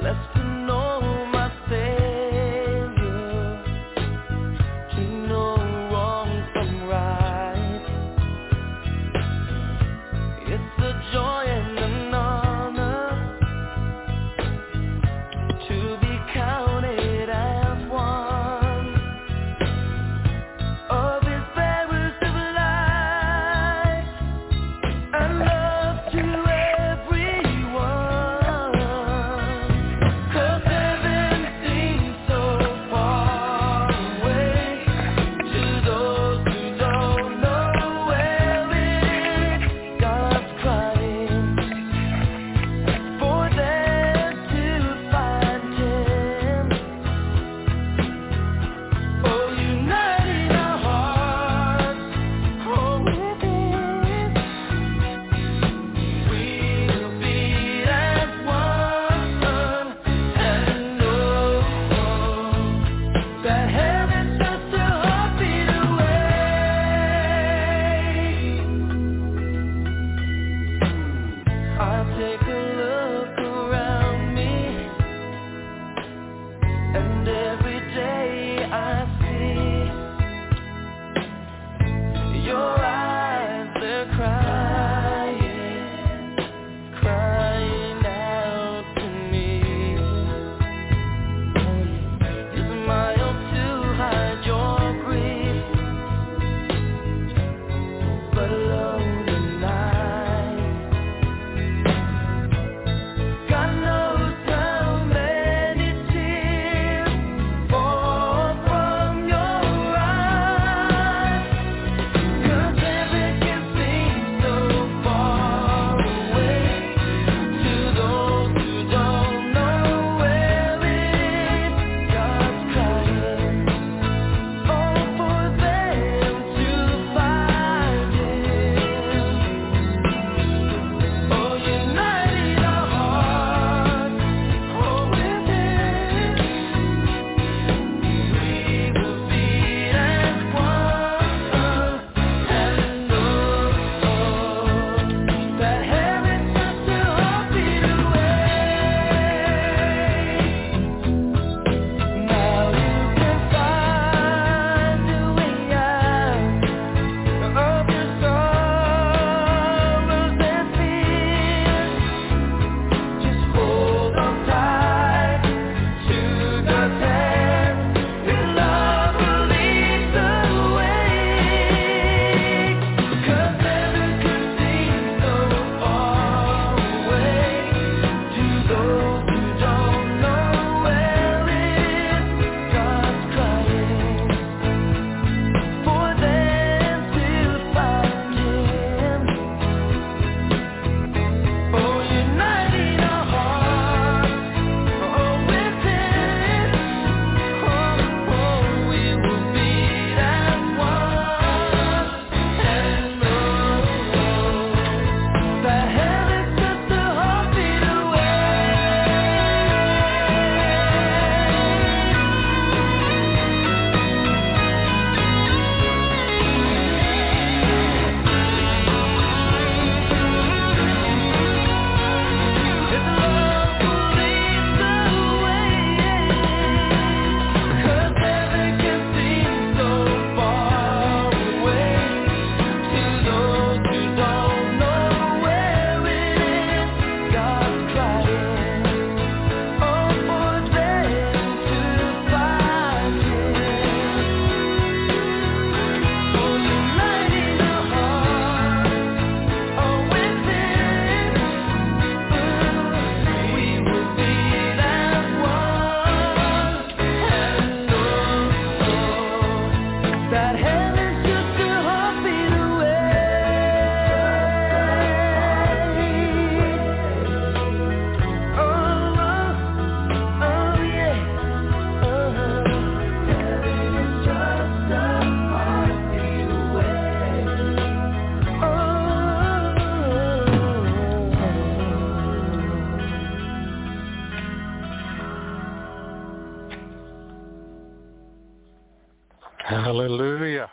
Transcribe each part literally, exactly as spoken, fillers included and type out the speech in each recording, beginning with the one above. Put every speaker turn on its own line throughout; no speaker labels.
Hallelujah.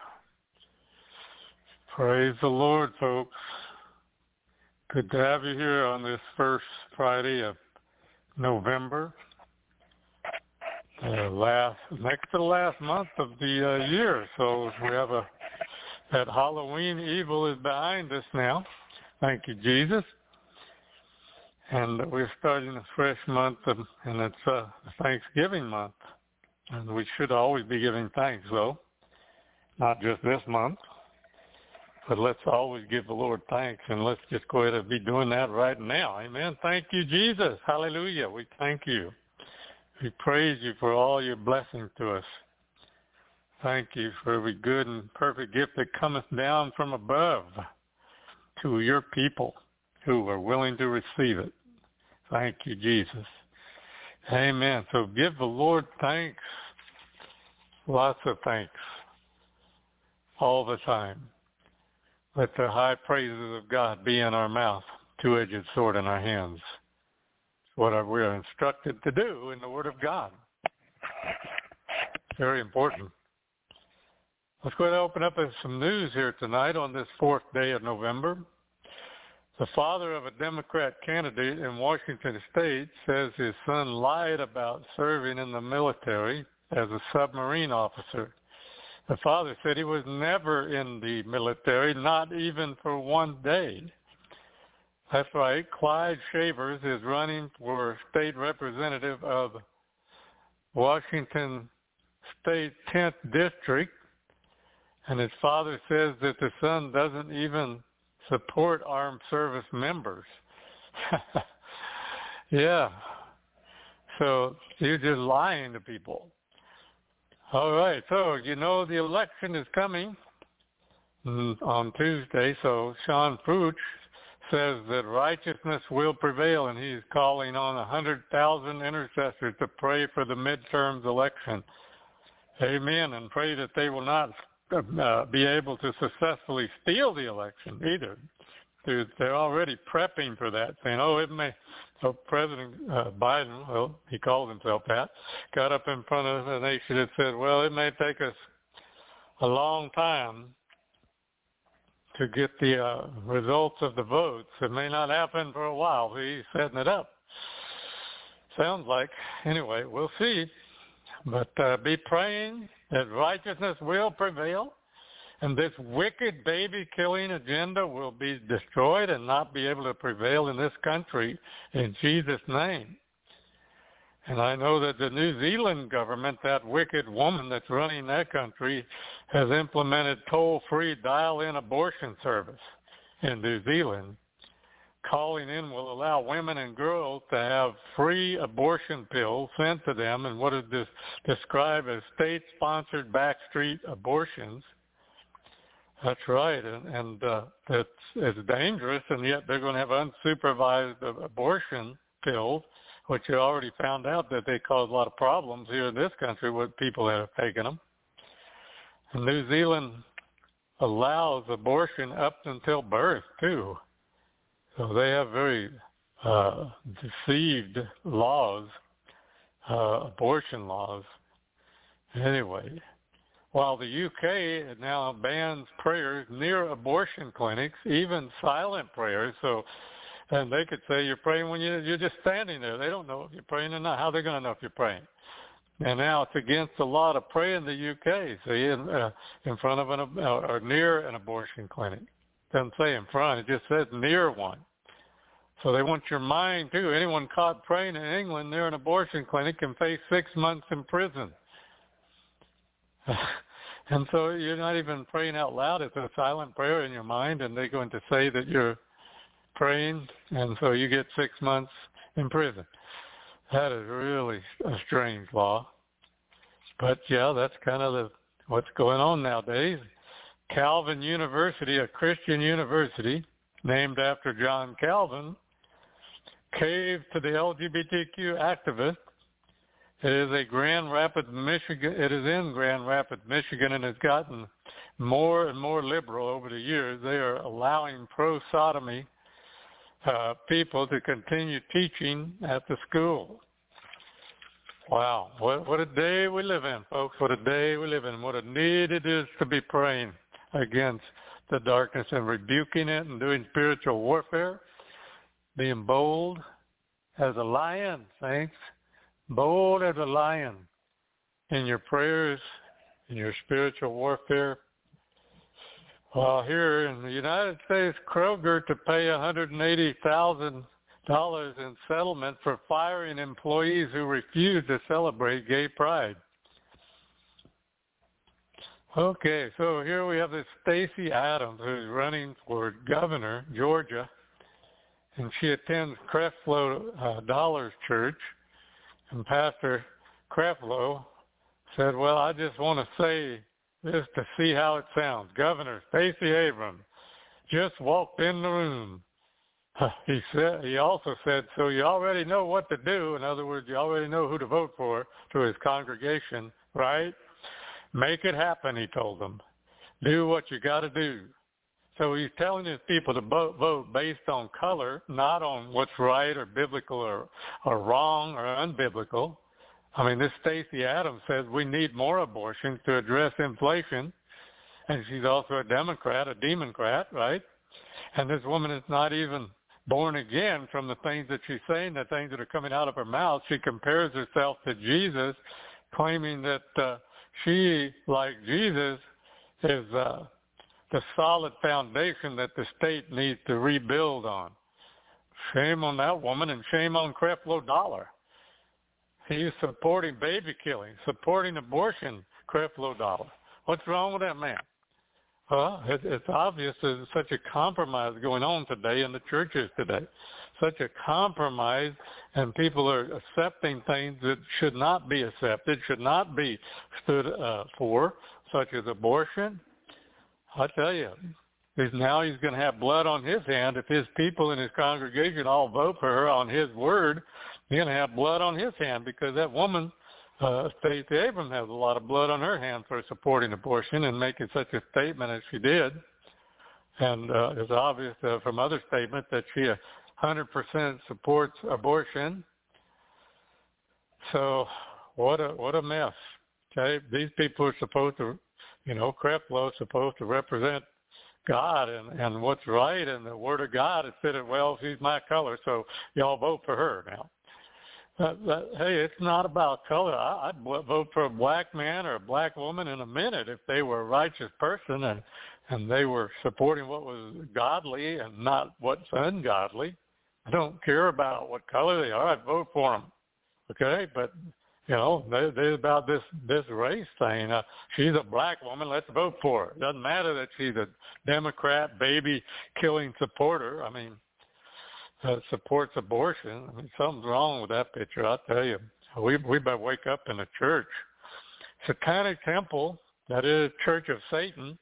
Praise the Lord, folks. Good to have you here on this first Friday of November, uh, last next to the last month of the uh, year. So we have a that Halloween evil is behind us now. Thank you, Jesus. And we're starting a fresh month, of, and it's uh, Thanksgiving month. And we should always be giving thanks, though, not just this month. But let's always give the Lord thanks, and let's just go ahead and be doing that right now. Amen. Thank you, Jesus. Hallelujah. We thank you. We praise you for all your blessings to us. Thank you for every good and perfect gift that cometh down from above to your people who are willing to receive it. Thank you, Jesus. Amen. So give the Lord thanks, lots of thanks, all the time. Let the high praises of God be in our mouth, two-edged sword in our hands. It's what we're instructed to do in the Word of God. Very important. Let's go ahead and open up with some news here tonight on this fourth day of November. The father of a Democrat candidate in Washington State says his son lied about serving in the military as a submarine officer. The father said he was never in the military, not even for one day. That's right. Clyde Shavers is running for state representative of Washington State tenth District, and his father says that the son doesn't even support armed service members. Yeah. So you're just lying to people. All right, so you know the election is coming on Tuesday, so Sean Fooch says that righteousness will prevail, and he's calling on one hundred thousand intercessors to pray for the midterms election. Amen, and pray that they will not uh, be able to successfully steal the election either. They're already prepping for that, saying, oh, it may. So President uh, Biden, well, he called himself that, got up in front of the nation and said, well, it may take us a long time to get the uh, results of the votes. It may not happen for a while. He's setting it up. Sounds like. Anyway, we'll see. But uh, be praying that righteousness will prevail, and this wicked baby-killing agenda will be destroyed and not be able to prevail in this country in Jesus' name. And I know that the New Zealand government, that wicked woman that's running that country, has implemented toll-free dial-in abortion service in New Zealand. Calling in will allow women and girls to have free abortion pills sent to them in what is this described as state-sponsored backstreet abortions. That's right, and, and uh, it's, it's dangerous, and yet they're going to have unsupervised abortion pills, which you already found out that they cause a lot of problems here in this country with people that have taken them. And New Zealand allows abortion up until birth, too. So they have very uh, deceived laws, uh, abortion laws. Anyway, while the U K now bans prayers near abortion clinics, even silent prayers. So, and they could say you're praying when you, you're just standing there. They don't know if you're praying or not. How are they going to know if you're praying? And now it's against the law to pray in the U K, see, in, uh, in front of an, uh, or near an abortion clinic. It doesn't say in front. It just says near one. So they want your mind, too. Anyone caught praying in England near an abortion clinic can face six months in prison. And so you're not even praying out loud. It's a silent prayer in your mind, and they're going to say that you're praying, and so you get six months in prison. That is really a strange law. But, yeah, that's kind of the, what's going on nowadays. Calvin University, a Christian university named after John Calvin, caved to the L G B T Q activists. It is a Grand Rapids, Michigan. It is in Grand Rapids, Michigan, and has gotten more and more liberal over the years. They are allowing pro-sodomy uh, people to continue teaching at the school. Wow, what, what a day we live in, folks. What a day we live in. What a need it is to be praying against the darkness and rebuking it and doing spiritual warfare, being bold. as a lion, saints, bold as a lion in your prayers, in your spiritual warfare. Well, here in the United States, Kroger to pay one hundred eighty thousand dollars in settlement for firing employees who refused to celebrate gay pride. Okay, so here we have this Stacey Abrams who's running for governor, Georgia, and she attends Creflo uh, Dollar's church, and Pastor Creflo said, well, I just want to say this to see how it sounds. Governor Stacey Abrams just walked in the room. He said. He also said, so you already know what to do. In other words, you already know who to vote for to his congregation, right? Make it happen, he told them. Do what you got to do. So he's telling his people to vote, vote based on color, not on what's right or biblical or, or wrong or unbiblical. I mean, this Stacey Abrams says we need more abortions to address inflation, and she's also a Democrat, a Democrat, right? And this woman is not even born again from the things that she's saying, the things that are coming out of her mouth. She compares herself to Jesus, claiming that uh, she, like Jesus, is uh, the solid foundation that the state needs to rebuild on. Shame on that woman, and shame on Creflo Dollar. He's supporting baby killing, supporting abortion, Creflo Dollar. What's wrong with that man? Well, it, it's obvious there's such a compromise going on today in the churches today. Such a compromise, and people are accepting things that should not be accepted, should not be stood uh, for, such as abortion. I tell you, he's, now he's going to have blood on his hand. If his people in his congregation all vote for her on his word, he's going to have blood on his hand, because that woman, uh, Stacey Abrams, has a lot of blood on her hand for supporting abortion and making such a statement as she did. And uh, it's obvious uh, from other statements that she one hundred percent supports abortion. So what a what a mess. Okay, these people are supposed to, you know, Creflo is supposed to represent God and, and what's right, and the Word of God has said it, well, she's my color, so y'all vote for her now. That, that, hey, it's not about color. I, I'd vote for a black man or a black woman in a minute if they were a righteous person and, and they were supporting what was godly and not what's ungodly. I don't care about what color they are. I'd vote for them. Okay, but you know, they, they're about this this race thing. Uh, she's a black woman. Let's vote for her. It doesn't matter that she's a Democrat, baby-killing supporter. I mean, uh, supports abortion. I mean, something's wrong with that picture, I'll tell you. We we better wake up in the church. Satanic Temple, that is Church of Satan,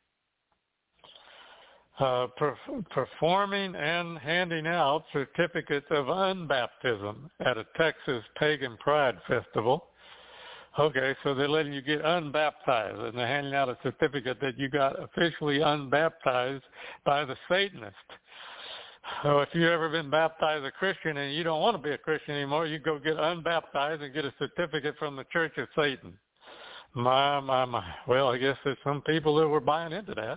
uh, per, performing and handing out certificates of unbaptism at a Texas Pagan Pride Festival. Okay, so they're letting you get unbaptized, and they're handing out a certificate that you got officially unbaptized by the Satanist. So if you've ever been baptized a Christian and you don't want to be a Christian anymore, you go get unbaptized and get a certificate from the Church of Satan. My, my, my. Well, I guess there's some people that were buying into that.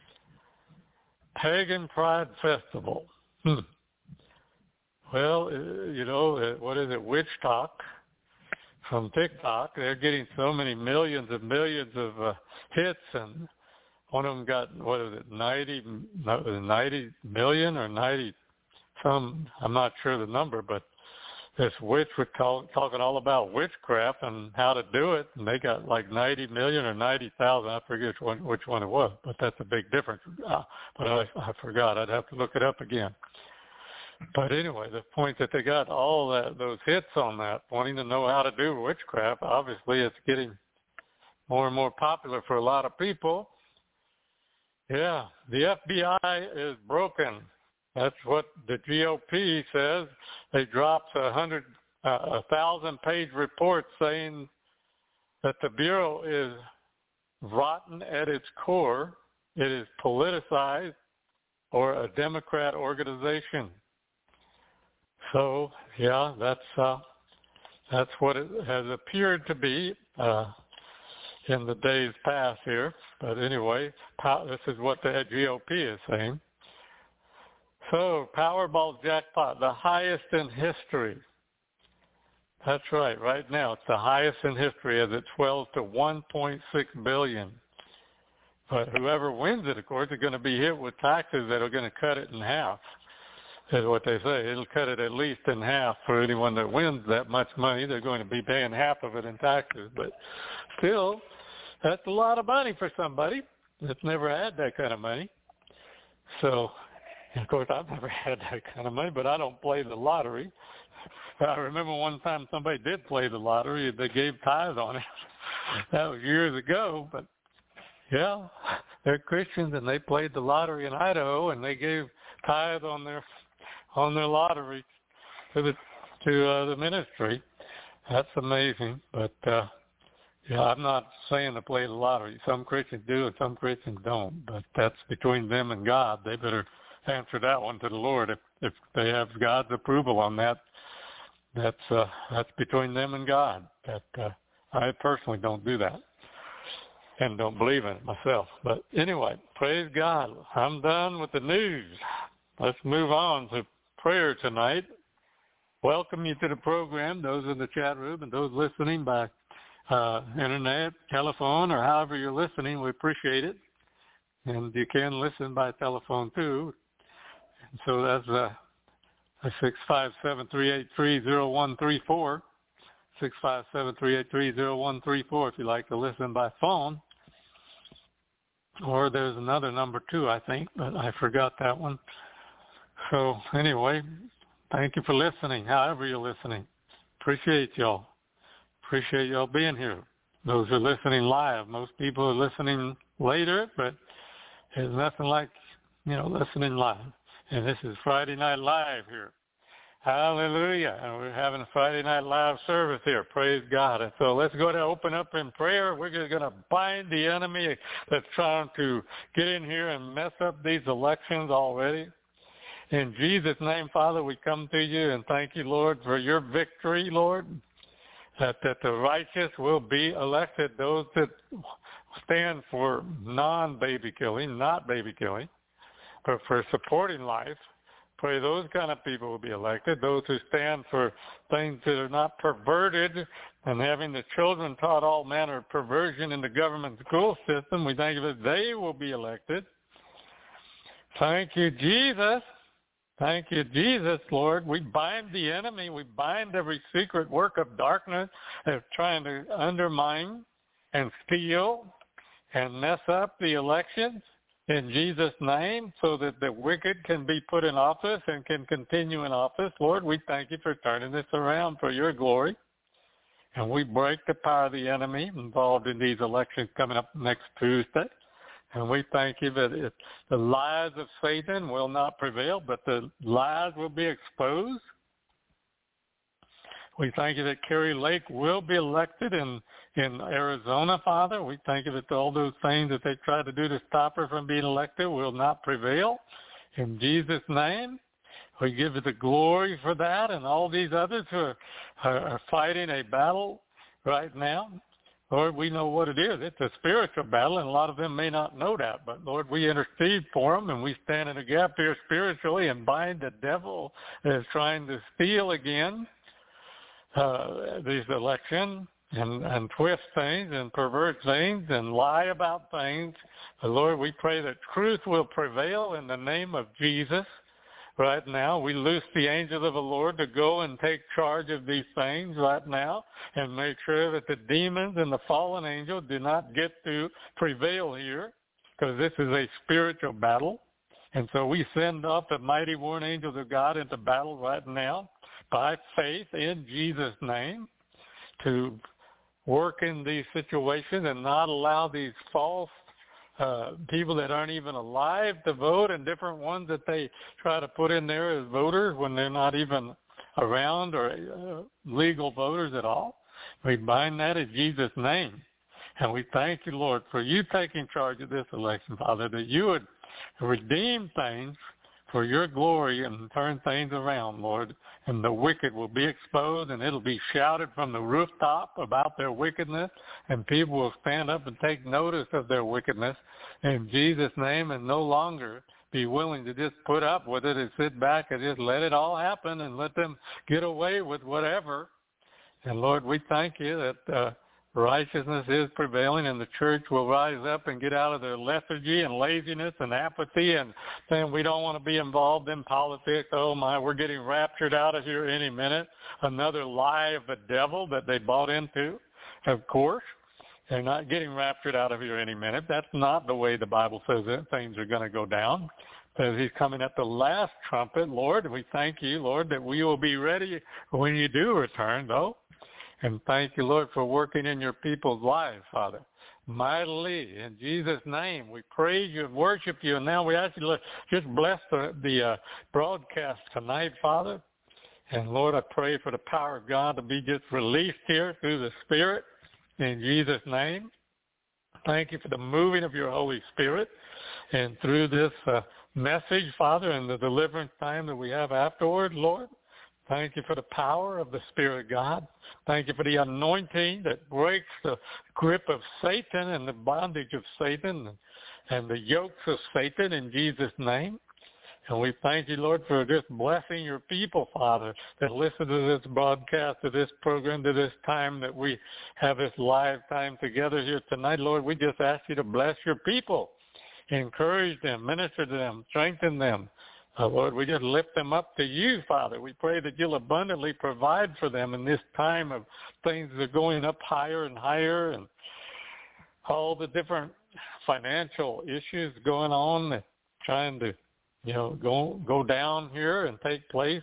Pagan Pride Festival. Hmm. Well, you know, what is it, Witch Talk from TikTok. They're getting so many millions and millions of uh, hits, and one of them got, what is it, ninety, ninety million or ninety some, I'm not sure the number, but this witch was talk, talking all about witchcraft and how to do it, and they got like ninety million or ninety thousand. I forget which one, which one it was, but that's a big difference. Uh, but I, I forgot. I'd have to look it up again. But anyway, the point that they got all that, those hits on that, wanting to know how to do witchcraft, obviously it's getting more and more popular for a lot of people. Yeah, the F B I is broken. That's what the G O P says. They dropped a hundred, uh, a thousand-page report saying that the Bureau is rotten at its core. It is politicized, or a Democrat organization. So, yeah, that's uh, that's what it has appeared to be uh, in the days past here. But anyway, this is what the G O P is saying. So, Powerball jackpot, the highest in history. That's right. Right now, it's the highest in history as it swells to one point six billion. But whoever wins it, of course, is going to be hit with taxes that are going to cut it in half, is what they say. It'll cut it at least in half for anyone that wins that much money. They're going to be paying half of it in taxes. But still, that's a lot of money for somebody that's never had that kind of money. So, of course, I've never had that kind of money, but I don't play the lottery. I remember one time somebody did play the lottery. They gave tithes on it. That was years ago, but yeah, they're Christians and they played the lottery in Idaho and they gave tithes on their on their lottery to the to uh, the ministry. That's amazing, but uh, yeah, I'm not saying to play the lottery. Some Christians do and some Christians don't, but that's between them and God. They better answer that one to the Lord if if they have God's approval on that. That's uh, that's between them and God. But uh, I personally don't do that and don't believe in it myself. But anyway, praise God. I'm done with the news. Let's move on to prayer tonight. Welcome you to the program, those in the chat room and those listening by uh, internet, telephone, or however you're listening. We appreciate it. And you can listen by telephone too. And so that's uh, six five seven, three eight three, zero one three four, six five seven, three eight three, zero one three four if you'd like to listen by phone. Or there's another number too, I think, but I forgot that one. So anyway, thank you for listening, however you're listening. Appreciate y'all. Appreciate y'all being here. Those who are listening live. Most people are listening later, but there's nothing like, you know, listening live. And this is Friday Night Live here. Hallelujah. And we're having a Friday Night Live service here. Praise God. And so let's go to open up in prayer. We're just going to bind the enemy that's trying to get in here and mess up these elections already. In Jesus' name, Father, we come to you and thank you, Lord, for your victory, Lord, that, that the righteous will be elected, those that stand for non-baby killing, not baby killing, but for supporting life. Pray those kind of people will be elected, those who stand for things that are not perverted and having the children taught all manner of perversion in the government school system. We thank you that they will be elected. Thank you, Jesus. Thank you, Jesus, Lord. We bind the enemy. We bind every secret work of darkness that's trying to undermine and steal and mess up the elections. In Jesus' name, so that the wicked can be put in office and can continue in office. Lord, we thank you for turning this around for your glory. And we break the power of the enemy involved in these elections coming up next Tuesday. And we thank you that it, the lies of Satan will not prevail, but the lies will be exposed. We thank you that Kerry Lake will be elected in, in Arizona, Father. We thank you that all those things that they tried to do to stop her from being elected will not prevail. In Jesus' name, we give you the glory for that, and all these others who are, are, are fighting a battle right now. Lord, we know what it is. It's a spiritual battle, and a lot of them may not know that. But, Lord, we intercede for them, and we stand in a gap here spiritually and bind the devil that is trying to steal again Uh, these elections and, and twist things and pervert things and lie about things. But Lord, we pray that truth will prevail in the name of Jesus. Right now, we loose the angels of the Lord to go and take charge of these things right now and make sure that the demons and the fallen angels do not get to prevail here, because this is a spiritual battle. And so we send off the mighty warring angels of God into battle right now, by faith in Jesus' name, to work in these situations and not allow these false uh, people that aren't even alive to vote, and different ones that they try to put in there as voters when they're not even around or uh, legal voters at all. We bind that in Jesus' name. And we thank you, Lord, for you taking charge of this election, Father, that you would redeem things for your glory and turn things around, Lord. And the wicked will be exposed, and it'll be shouted from the rooftop about their wickedness, and people will stand up and take notice of their wickedness in Jesus' name, and no longer be willing to just put up with it and sit back and just let it all happen and let them get away with whatever. And Lord, we thank you that uh, righteousness is prevailing, and the church will rise up and get out of their lethargy and laziness and apathy and saying we don't want to be involved in politics. Oh, my, we're getting raptured out of here any minute. Another lie of the devil that they bought into, of course. They're not getting raptured out of here any minute. That's not the way the Bible says that things are going to go down. Because he's coming at the last trumpet, Lord. We thank you, Lord, that we will be ready when you do return, though. And thank you, Lord, for working in your people's lives, Father, mightily. In Jesus' name, we praise you and worship you. And now we ask you to just bless the, the uh, broadcast tonight, Father. And, Lord, I pray for the power of God to be just released here through the Spirit. In Jesus' name, thank you for the moving of your Holy Spirit. And through this uh, message, Father, and the deliverance time that we have afterward, Lord, thank you for the power of the Spirit of God. Thank you for the anointing that breaks the grip of Satan and the bondage of Satan and the yokes of Satan in Jesus' name. And we thank you, Lord, for just blessing your people, Father, that listen to this broadcast, to this program, to this time that we have this live time together here tonight. Lord, we just ask you to bless your people, encourage them, minister to them, strengthen them. Uh, Lord, we just lift them up to you, Father. We pray that you'll abundantly provide for them in this time of things that are going up higher and higher and all the different financial issues going on, trying to you know, go go down here and take place.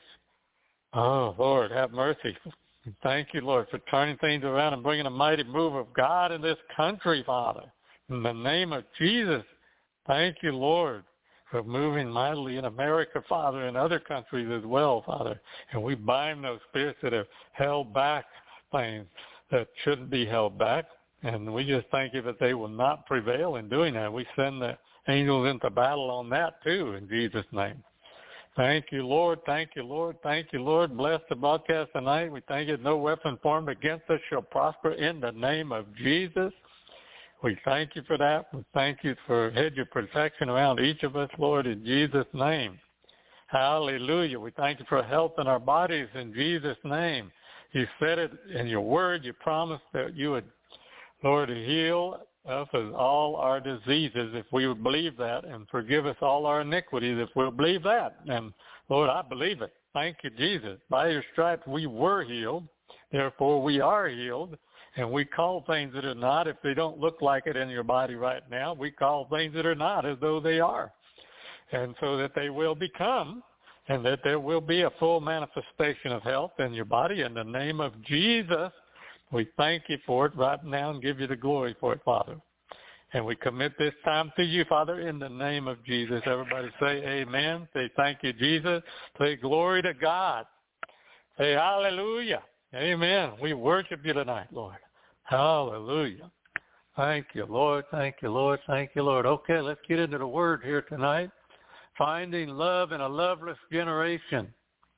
Oh, Lord, have mercy. Thank you, Lord, for turning things around and bringing a mighty move of God in this country, Father. In the name of Jesus, thank you, Lord, for moving mightily in America, Father, and other countries as well, Father. And we bind those spirits that have held back things that shouldn't be held back. And we just thank you that they will not prevail in doing that. We send the angels into battle on that too, in Jesus' name. Thank you, Lord. Thank you, Lord. Thank you, Lord. Bless the broadcast tonight. We thank you no weapon formed against us shall prosper in the name of Jesus. We thank you for that. We thank you for a hedge of protection around each of us, Lord, in Jesus' name. Hallelujah. We thank you for health in our bodies in Jesus' name. You said it in your word. You promised that you would, Lord, heal us of all our diseases if we would believe that, and forgive us all our iniquities if we'll believe that. And, Lord, I believe it. Thank you, Jesus. By your stripes we were healed. Therefore, we are healed. And we call things that are not, if they don't look like it in your body right now, we call things that are not as though they are. And so that they will become, and that there will be a full manifestation of health in your body. In the name of Jesus, we thank you for it right now and give you the glory for it, Father. And we commit this time to you, Father, in the name of Jesus. Everybody say amen. Say thank you, Jesus. Say glory to God. Say hallelujah. Amen. We worship you tonight, Lord. Hallelujah. Thank you, Lord. Thank you, Lord. Thank you, Lord. Okay, let's get into the word here tonight. Finding love in a loveless generation.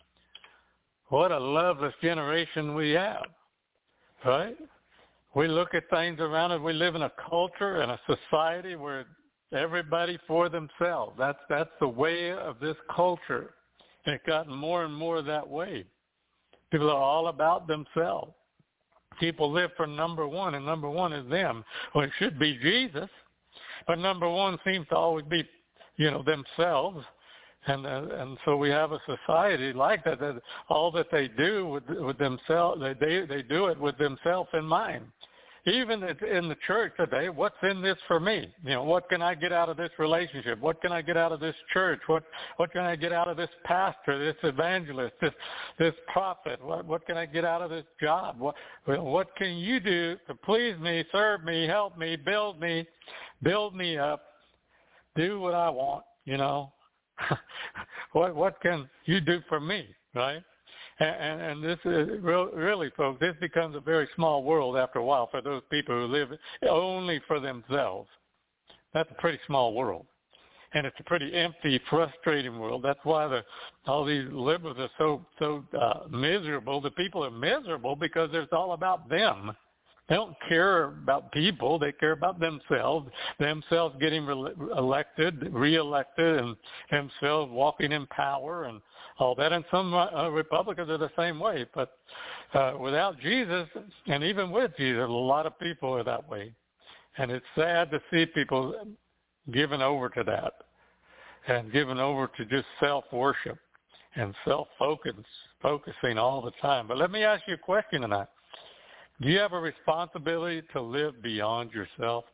What a loveless generation we have. Right? We look at things around us. We live in a culture and a society where everybody for themselves. That's that's the way of this culture. And it's gotten more and more that way. People are all about themselves. People live for number one, and number one is them. Well, it should be Jesus, but number one seems to always be, you know, themselves. And uh, and so we have a society like that, that all that they do with with themselves, they, they they do it with themselves in mind. Even in the church today, what's in this for me? You know, what can I get out of this relationship? What can I get out of this church? What what can I get out of this pastor, this evangelist, this this prophet? What what can I get out of this job? What what can you do to please me, serve me, help me, build me, build me up, do what I want? You know. what what can you do for me, right? And, and, and this is really, folks, this becomes a very small world after a while for those people who live only for themselves. That's a pretty small world, and it's a pretty empty, frustrating world. That's why the all these liberals are so so uh, miserable. The people are miserable because it's all about them. They don't care about people. They care about themselves, themselves getting re- elected, reelected, and themselves walking in power and all that. And some uh, Republicans are the same way. But uh, without Jesus, and even with Jesus, a lot of people are that way. And it's sad to see people given over to that and given over to just self-worship and self-focus, focusing all the time. But let me ask you a question tonight. Do you have a responsibility to live beyond yourself?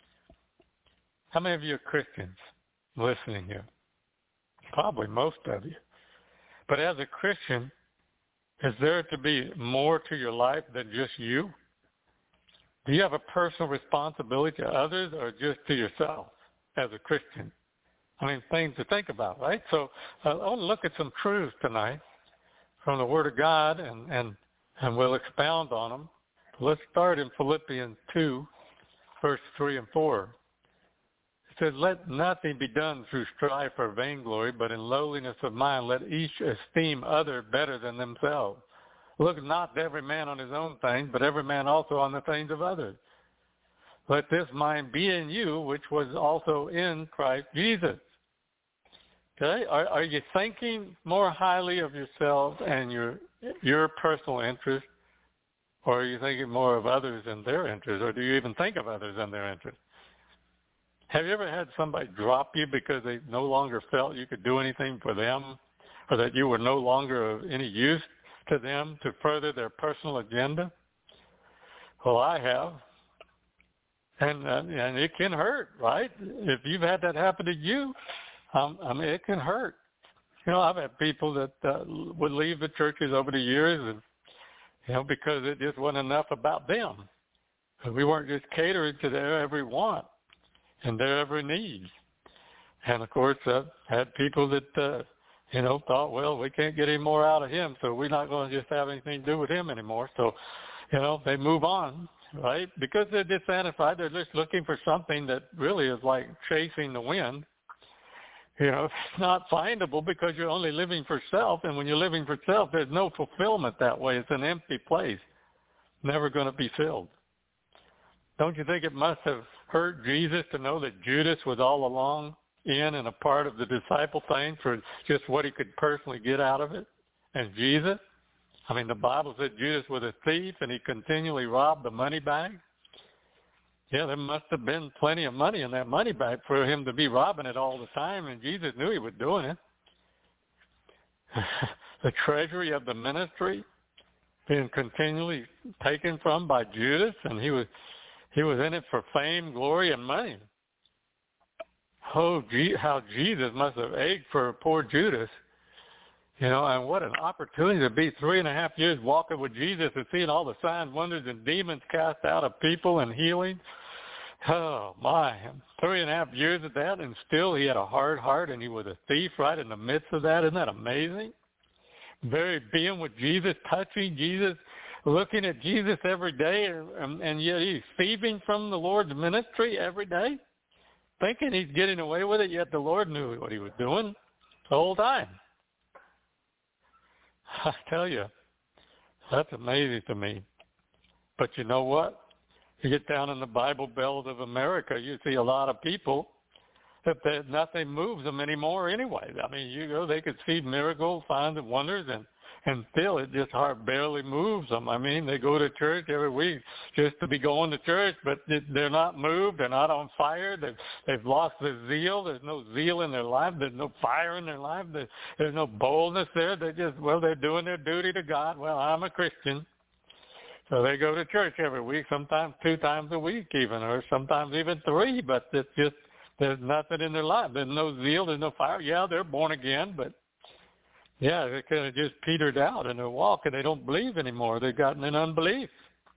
How many of you are Christians listening here? Probably most of you. But as a Christian, is there to be more to your life than just you? Do you have a personal responsibility to others or just to yourself as a Christian? I mean, things to think about, right? So uh, I want to look at some truths tonight from the Word of God, and, and, and we'll expound on them. Let's start in Philippians two, verse three and four. It says, let nothing be done through strife or vainglory, but in lowliness of mind let each esteem other better than themselves. Look not to every man on his own things, but every man also on the things of others. Let this mind be in you, which was also in Christ Jesus. Okay? Are, are you thinking more highly of yourself and your your personal interest? Or are you thinking more of others and their interests? Or do you even think of others and their interests? Have you ever had somebody drop you because they no longer felt you could do anything for them, or that you were no longer of any use to them to further their personal agenda? Well, I have. And, uh, and it can hurt, right? If you've had that happen to you, um, I mean, it can hurt. You know, I've had people that uh, would leave the churches over the years and You know, because it just wasn't enough about them. We weren't just catering to their every want and their every need. And, of course, I've had people that, uh, you know, thought, well, we can't get any more out of him, so we're not going to just have anything to do with him anymore. So, you know, they move on, right? Because they're dissatisfied. They're just looking for something that really is like chasing the wind. You know, it's not findable because you're only living for self, and when you're living for self, there's no fulfillment that way. It's an empty place, never going to be filled. Don't you think it must have hurt Jesus to know that Judas was all along in and a part of the disciple thing for just what he could personally get out of it? And Jesus, I mean, the Bible said Judas was a thief and he continually robbed the money bag. Yeah, there must have been plenty of money in that money bag for him to be robbing it all the time, and Jesus knew he was doing it. The treasury of the ministry being continually taken from by Judas, and he was he was in it for fame, glory, and money. Oh, gee, how Jesus must have ached for poor Judas. You know, and what an opportunity to be three and a half years walking with Jesus and seeing all the signs, wonders, and demons cast out of people and healing. Oh, my. Three and a half years of that, and still he had a hard heart, and he was a thief right in the midst of that. Isn't that amazing? Very being with Jesus, touching Jesus, looking at Jesus every day, and, and yet he's thieving from the Lord's ministry every day, thinking he's getting away with it, yet the Lord knew what he was doing the whole time. I tell you, that's amazing to me. But you know what? You get down in the Bible Belt of America, you see a lot of people that they, nothing moves them anymore anyway. I mean, you know, they could see miracles, signs, and wonders, and, and still it just hard barely moves them. I mean, they go to church every week just to be going to church, but they're not moved. They're not on fire. They've, they've lost the zeal. There's no zeal in their life. There's no fire in their life. There's, there's no boldness there. They just, well, they're doing their duty to God. Well, I'm a Christian. So they go to church every week, sometimes two times a week even, or sometimes even three, but it's just, there's nothing in their life. There's no zeal. There's no fire. Yeah, they're born again, but yeah, they kind of just petered out in their walk, and they don't believe anymore. They've gotten in unbelief.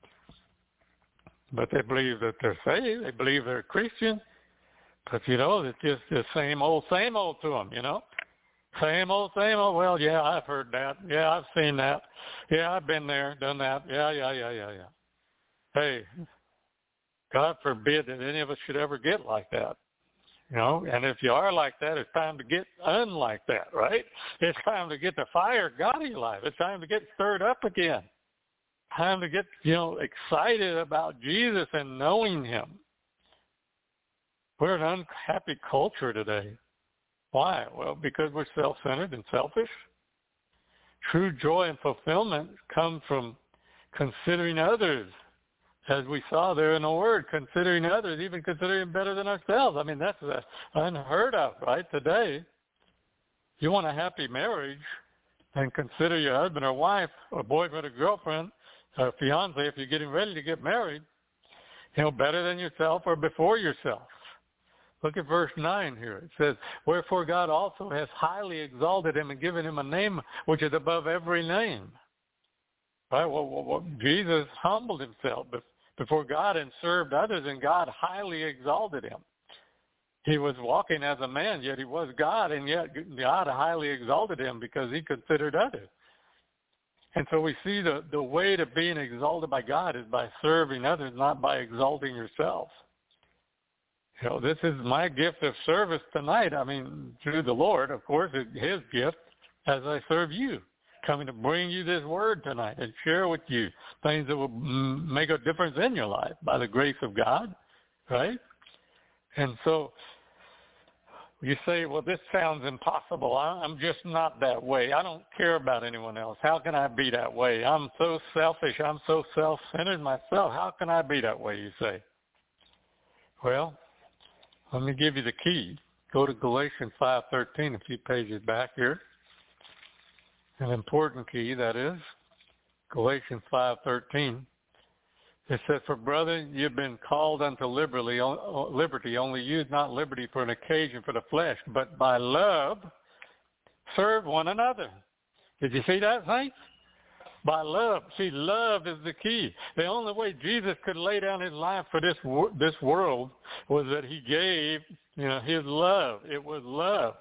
But they believe that they're saved. They believe they're Christian. But, you know, it's just the same old, same old to them, you know. Same old, same old. Well, yeah, I've heard that. Yeah, I've seen that. Yeah, I've been there, done that. Yeah, yeah, yeah, yeah, yeah. Hey, God forbid that any of us should ever get like that. You know, and if you are like that, it's time to get unlike that, right? It's time to get the fire of God in your life. It's time to get stirred up again. time to get, you know, excited about Jesus and knowing him. We're an unhappy culture today. Why? Well, because we're self-centered and selfish. True joy and fulfillment comes from considering others, as we saw there in the Word, considering others, even considering better than ourselves. I mean, that's unheard of, right, today. You want a happy marriage, and consider your husband or wife or boyfriend or girlfriend or fiance if you're getting ready to get married, you know, better than yourself or before yourself. Look at verse nine here. It says, wherefore God also has highly exalted him and given him a name which is above every name. Right? Well, well, well, Jesus humbled himself before God and served others, and God highly exalted him. He was walking as a man, yet he was God, and yet God highly exalted him because he considered others. And so we see the, the way to being exalted by God is by serving others, not by exalting yourself. You know, this is my gift of service tonight. I mean, through the Lord, of course, it's his gift as I serve you, coming to bring you this word tonight and share with you things that will make a difference in your life by the grace of God, right? And so you say, well, this sounds impossible. I'm just not that way. I don't care about anyone else. How can I be that way? I'm so selfish. I'm so self-centered myself. How can I be that way, you say? Well, let me give you the key. Go to Galatians five thirteen, a few pages back here. An important key, that is. Galatians five thirteen. It says, for brethren, you've been called unto liberty, liberty, only use not liberty for an occasion for the flesh, but by love serve one another. Did you see that, saints? By love. See, love is the key. The only way Jesus could lay down his life for this this world was that he gave, you know, his love. It was love.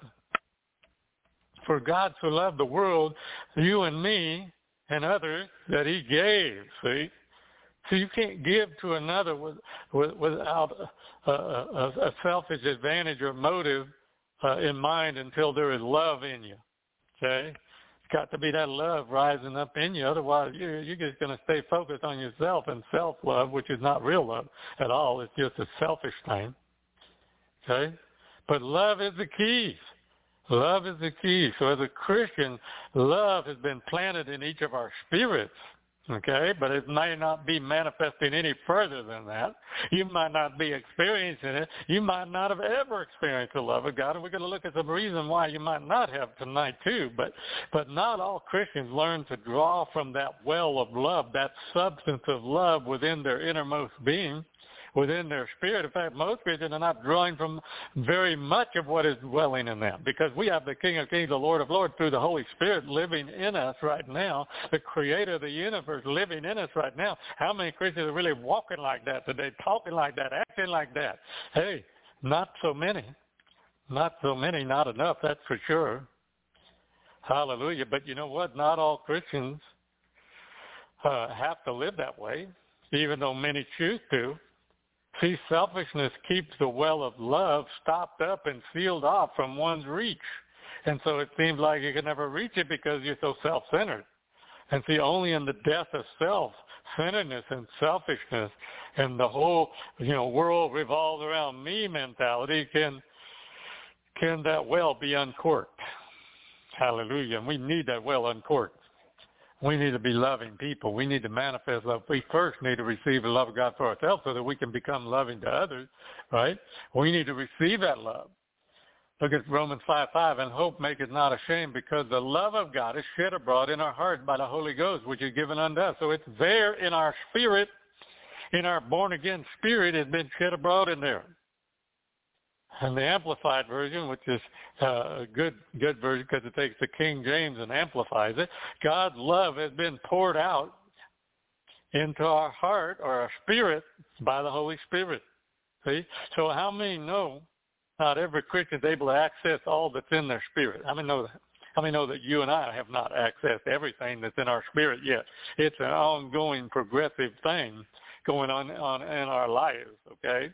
For God so loved the world, you and me and others, that he gave, see? So you can't give to another with, with, without a, a, a selfish advantage or motive uh, in mind until there is love in you, okay? It's got to be that love rising up in you. Otherwise, you're, you're just going to stay focused on yourself and self-love, which is not real love at all. It's just a selfish thing, okay? But love is the key. Love is the key. So as a Christian, love has been planted in each of our spirits. Okay, but it may not be manifesting any further than that. You might not be experiencing it. You might not have ever experienced the love of God, and we're going to look at some reason why you might not have tonight too. But but not all Christians learn to draw from that well of love, that substance of love within their innermost being, within their spirit. In fact, most Christians are not drawing from very much of what is dwelling in them, because we have the King of Kings, the Lord of Lords, through the Holy Spirit living in us right now, the creator of the universe living in us right now. How many Christians are really walking like that today, talking like that, acting like that? Hey, not so many. Not so many, not enough, that's for sure. Hallelujah. But you know what? Not all Christians uh, have to live that way, even though many choose to. See, selfishness keeps the well of love stopped up and sealed off from one's reach. And so it seems like you can never reach it because you're so self-centered. And see, only in the death of self-centeredness and selfishness and the whole, you know, world revolves around me mentality can, can that well be uncorked. Hallelujah. And we need that well uncorked. We need to be loving people. We need to manifest love. We first need to receive the love of God for ourselves so that we can become loving to others, right? We need to receive that love. Look at Romans five five, and hope maketh not ashamed, because the love of God is shed abroad in our hearts by the Holy Ghost, which is given unto us. So it's there in our spirit, in our born-again spirit, it's been shed abroad in there. And the Amplified Version, which is uh, a good good version because it takes the King James and amplifies it, God's love has been poured out into our heart or our spirit by the Holy Spirit. See? So how many know not every Christian is able to access all that's in their spirit? How many know that? How many know that you and I have not accessed everything that's in our spirit yet? It's an ongoing, progressive thing going on, on in our lives, okay?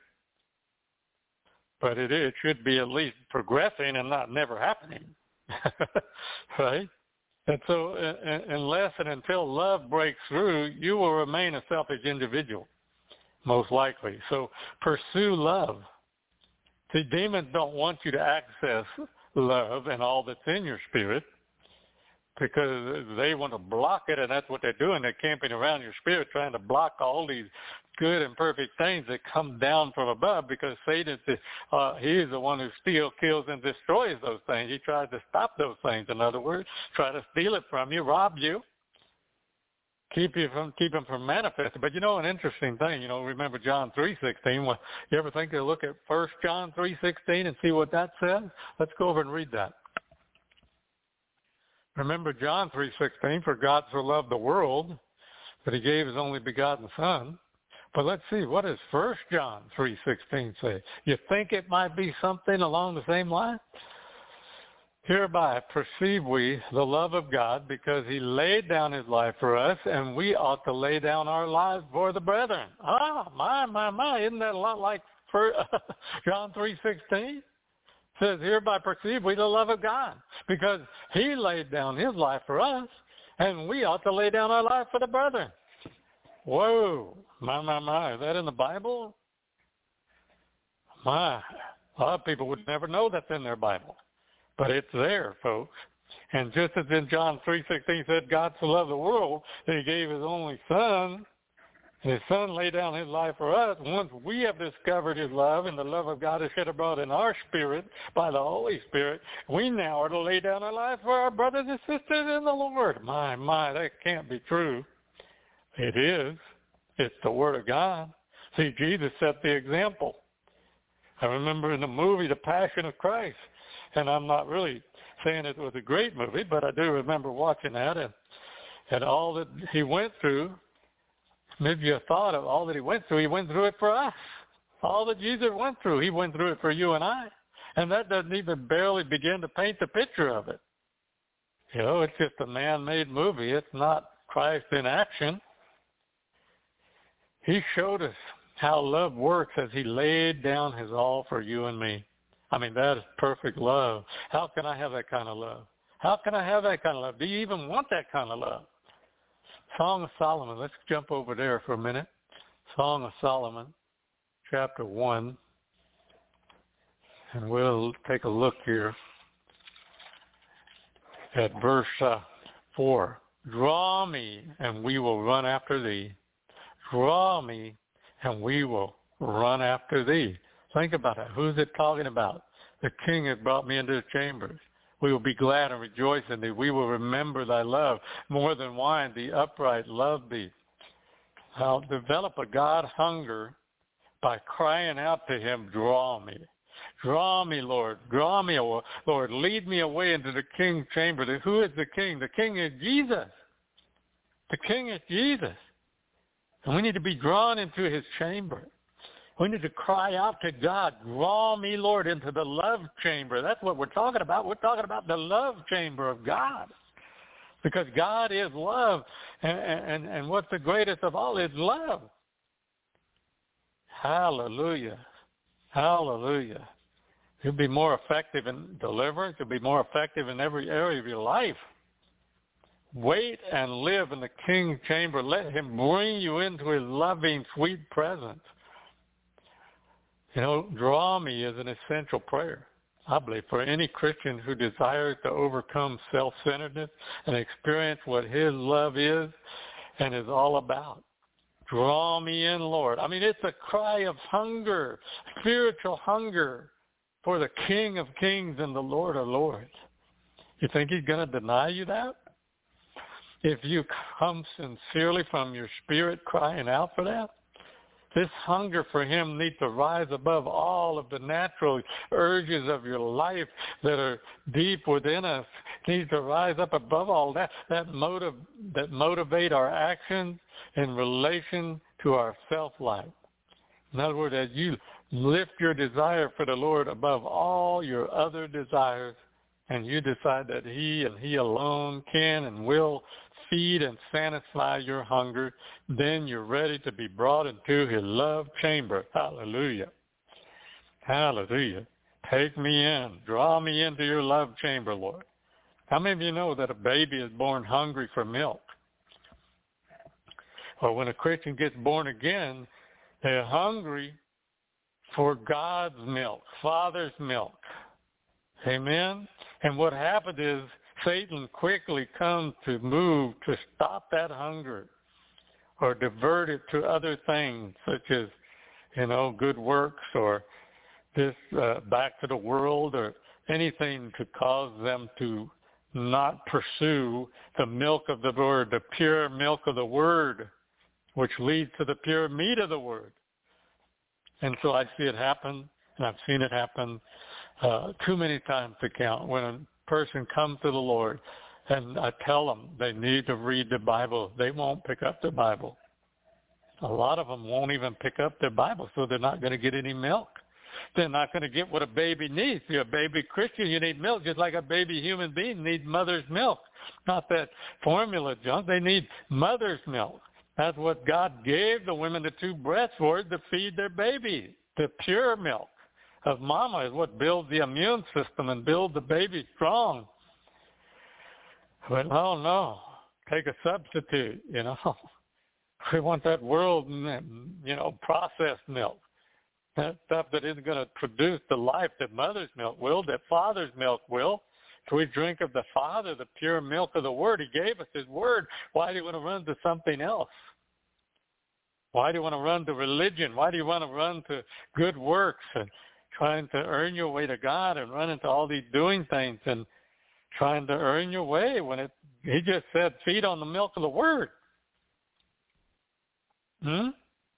But it, it should be at least progressing and not never happening, right? And so uh, unless and until love breaks through, you will remain a selfish individual, most likely. So pursue love. See, demons don't want you to access love and all that's in your spirit because they want to block it, and that's what they're doing. They're camping around your spirit trying to block all these good and perfect things that come down from above because Satan, uh, he is the one who steals, kills, and destroys those things. He tries to stop those things, in other words, try to steal it from you, rob you, keep you from keep them from manifesting. But you know, an interesting thing, you know, remember John three sixteen. Well, you ever think to look at First John three sixteen and see what that says? Let's go over and read that. Remember John three sixteen, for God so loved the world that he gave his only begotten Son. But let's see, what does First John three sixteen say? You think it might be something along the same line? Hereby perceive we the love of God, because he laid down his life for us, and we ought to lay down our lives for the brethren. Ah, my, my, my, isn't that a lot like John three sixteen? Says, hereby perceive we the love of God, because he laid down his life for us, and we ought to lay down our life for the brethren. Whoa, my, my, my, is that in the Bible? My, a lot of people would never know that's in their Bible, but it's there, folks. And just as in John three sixteen said, God so loved the world that he gave his only Son, and his Son laid down his life for us. Once we have discovered his love and the love of God is shed abroad in our spirit by the Holy Spirit, we now are to lay down our life for our brothers and sisters in the Lord. My, my, that can't be true. It is. It's the Word of God. See, Jesus set the example. I remember in the movie, The Passion of Christ, and I'm not really saying it was a great movie, but I do remember watching that, and, and all that he went through. Maybe you thought of all that he went through, he went through it for us. All that Jesus went through, he went through it for you and I. And that doesn't even barely begin to paint the picture of it. You know, it's just a man-made movie. It's not Christ in action. He showed us how love works as he laid down his all for you and me. I mean, that is perfect love. How can I have that kind of love? How can I have that kind of love? Do you even want that kind of love? Song of Solomon. Let's jump over there for a minute. Song of Solomon, chapter one. And we'll take a look here at verse uh, four. Draw me, and we will run after thee. Draw me, and we will run after thee. Think about it. Who's it talking about? The King has brought me into the chambers. We will be glad and rejoice in thee. We will remember thy love. More than wine, the upright love thee. I'll develop a God hunger by crying out to him, draw me. Draw me, Lord. Draw me, Lord. Lead me away into the king's chamber. Who is the king? The king is Jesus. The king is Jesus. And we need to be drawn into his chamber. We need to cry out to God, draw me, Lord, into the love chamber. That's what we're talking about. We're talking about the love chamber of God. Because God is love. And, and, and what's the greatest of all is love. Hallelujah. Hallelujah. You'll be more effective in deliverance. You'll be more effective in every area of your life. Wait and live in the king's chamber. Let him bring you into his loving, sweet presence. You know, draw me is an essential prayer, I believe, for any Christian who desires to overcome self-centeredness and experience what his love is and is all about. Draw me in, Lord. I mean, it's a cry of hunger, spiritual hunger for the King of Kings and the Lord of Lords. You think he's going to deny you that? If you come sincerely from your spirit crying out for that? This hunger for him needs to rise above all of the natural urges of your life that are deep within us. It needs to rise up above all that, that motive, that motivate our actions in relation to our self-life. In other words, as you lift your desire for the Lord above all your other desires, and you decide that he and he alone can and will feed and satisfy your hunger, then you're ready to be brought into his love chamber. Hallelujah. Hallelujah. Take me in. Draw me into your love chamber, Lord. How many of you know that a baby is born hungry for milk? Or when a Christian gets born again, they're hungry for God's milk, Father's milk. Amen? And what happened is Satan quickly comes to move to stop that hunger or divert it to other things such as, you know, good works or this uh, back to the world or anything to cause them to not pursue the milk of the Word, the pure milk of the Word, which leads to the pure meat of the Word. And so I see it happen, and I've seen it happen uh, too many times to count. When a person comes to the Lord and I tell them they need to read the Bible, they won't pick up the Bible. A lot of them won't even pick up their Bible, so they're not going to get any milk. They're not going to get what a baby needs. You're a baby Christian, you need milk just like a baby human being needs mother's milk. Not that formula junk. They need mother's milk. That's what God gave the women the two breasts for, to feed their baby. The pure milk of mama is what builds the immune system and builds the baby strong. But oh no, take a substitute, you know. We want that world, you know, processed milk. That stuff that isn't going to produce the life that mother's milk will, that father's milk will. If we drink of the Father, the pure milk of the Word, He gave us His Word, why do you want to run to something else? Why do you want to run to religion? Why do you want to run to good works and trying to earn your way to God and run into all these doing things and trying to earn your way when it, He just said, feed on the milk of the Word. Hmm?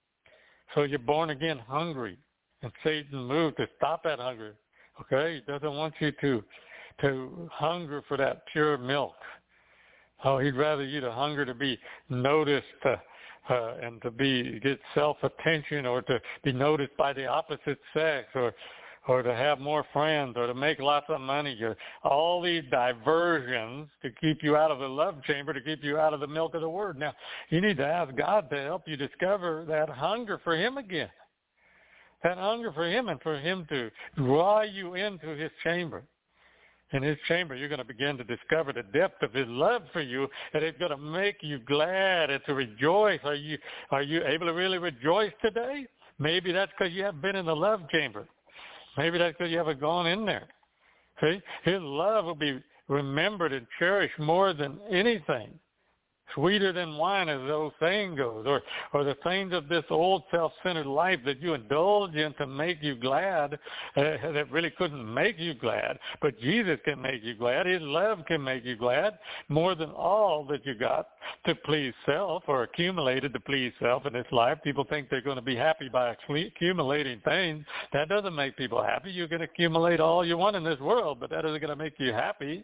So you're born again hungry. And Satan moved to stop that hunger. Okay? He doesn't want you to to hunger for that pure milk. Oh, he'd rather you to hunger to be noticed uh, uh, and to be get self-attention or to be noticed by the opposite sex or or to have more friends or to make lots of money. Or all these diversions to keep you out of the love chamber, to keep you out of the milk of the Word. Now, you need to ask God to help you discover that hunger for Him again. That hunger for Him and for Him to draw you into His chamber. In His chamber, you're going to begin to discover the depth of His love for you, and it's going to make you glad and to rejoice. Are you are you able to really rejoice today? Maybe that's because you haven't been in the love chamber. Maybe that's because you haven't gone in there. See, His love will be remembered and cherished more than anything. Sweeter than wine, as the old saying goes, or, or the things of this old self-centered life that you indulge in to make you glad, uh, that really couldn't make you glad, but Jesus can make you glad. His love can make you glad more than all that you got to please self or accumulated to please self in this life. People think they're going to be happy by accumulating things. That doesn't make people happy. You can accumulate all you want in this world, but that isn't going to make you happy.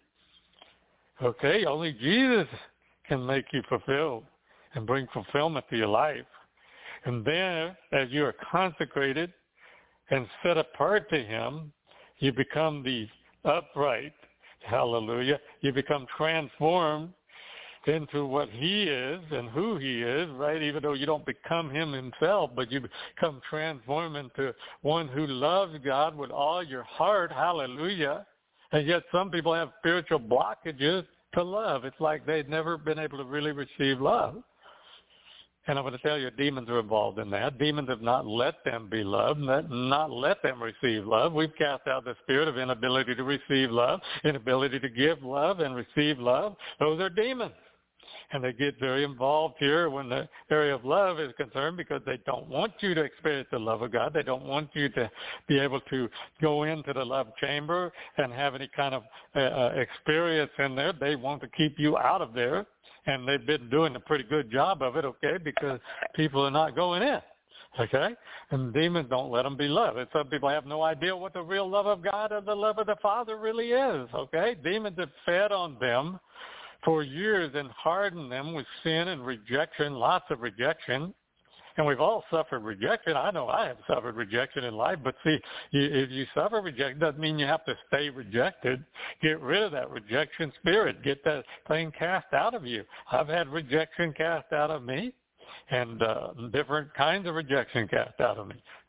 Okay, only Jesus can make you fulfilled and bring fulfillment to your life. And then, as you are consecrated and set apart to Him, you become the upright, hallelujah, you become transformed into what He is and who He is, right? Even though you don't become Him Himself, but you become transformed into one who loves God with all your heart, hallelujah. And yet some people have spiritual blockages to love. It's like they've never been able to really receive love. And I'm going to tell you, demons are involved in that. Demons have not let them be loved, not let them receive love. We've cast out the spirit of inability to receive love, inability to give love and receive love. Those are demons. And they get very involved here when the area of love is concerned because they don't want you to experience the love of God. They don't want you to be able to go into the love chamber and have any kind of uh, experience in there. They want to keep you out of there. And they've been doing a pretty good job of it, okay, because people are not going in. Okay? And demons don't let them be loved. And some people have no idea what the real love of God or the love of the Father really is. Okay? Demons have fed on them for years and hardened them with sin and rejection, lots of rejection. And we've all suffered rejection. I know I have suffered rejection in life, but see, if you suffer rejection, doesn't mean you have to stay rejected. Get rid of that rejection spirit. Get that thing cast out of you. I've had rejection cast out of me, and uh, different kinds of rejection cast out of me.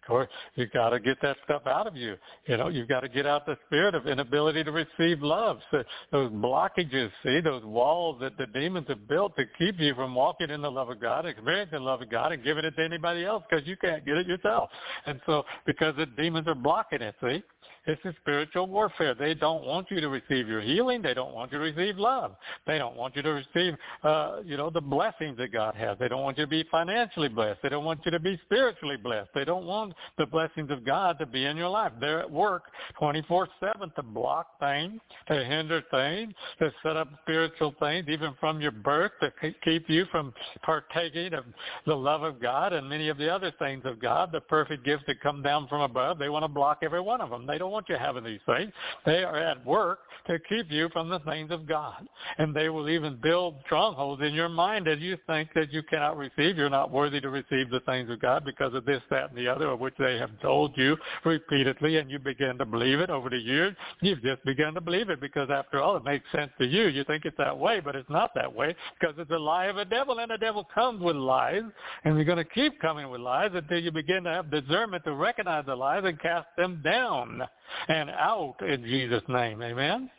Or you've got to get that stuff out of you. You know, you've got to get out the spirit of inability to receive love. So those blockages, see, those walls that the demons have built to keep you from walking in the love of God, experiencing the love of God, and giving it to anybody else because you can't get it yourself. And so because the demons are blocking it, see, it's a spiritual warfare. They don't want you to receive your healing. They don't want you to receive love. They don't want you to receive, uh, you know, the blessings that God has. They don't want you to be financially blessed. They don't want you to be spiritually blessed. They don't want the blessings of God to be in your life. They're at work twenty-four seven to block things, to hinder things, to set up spiritual things, even from your birth, to keep you from partaking of the love of God and many of the other things of God, the perfect gifts that come down from above. They want to block every one of them. They don't want you having these things. They are at work to keep you from the things of God. And they will even build strongholds in your mind as you think that you cannot receive. You're not worthy to receive the things of God because of this, that, and the other, of which they have told you repeatedly, and you begin to believe it over the years. You've just begun to believe it because, after all, it makes sense to you. You think it's that way, but it's not that way because it's a lie of a devil, and the devil comes with lies, and you're going to keep coming with lies until you begin to have discernment to recognize the lies and cast them down and out in Jesus' name. Amen?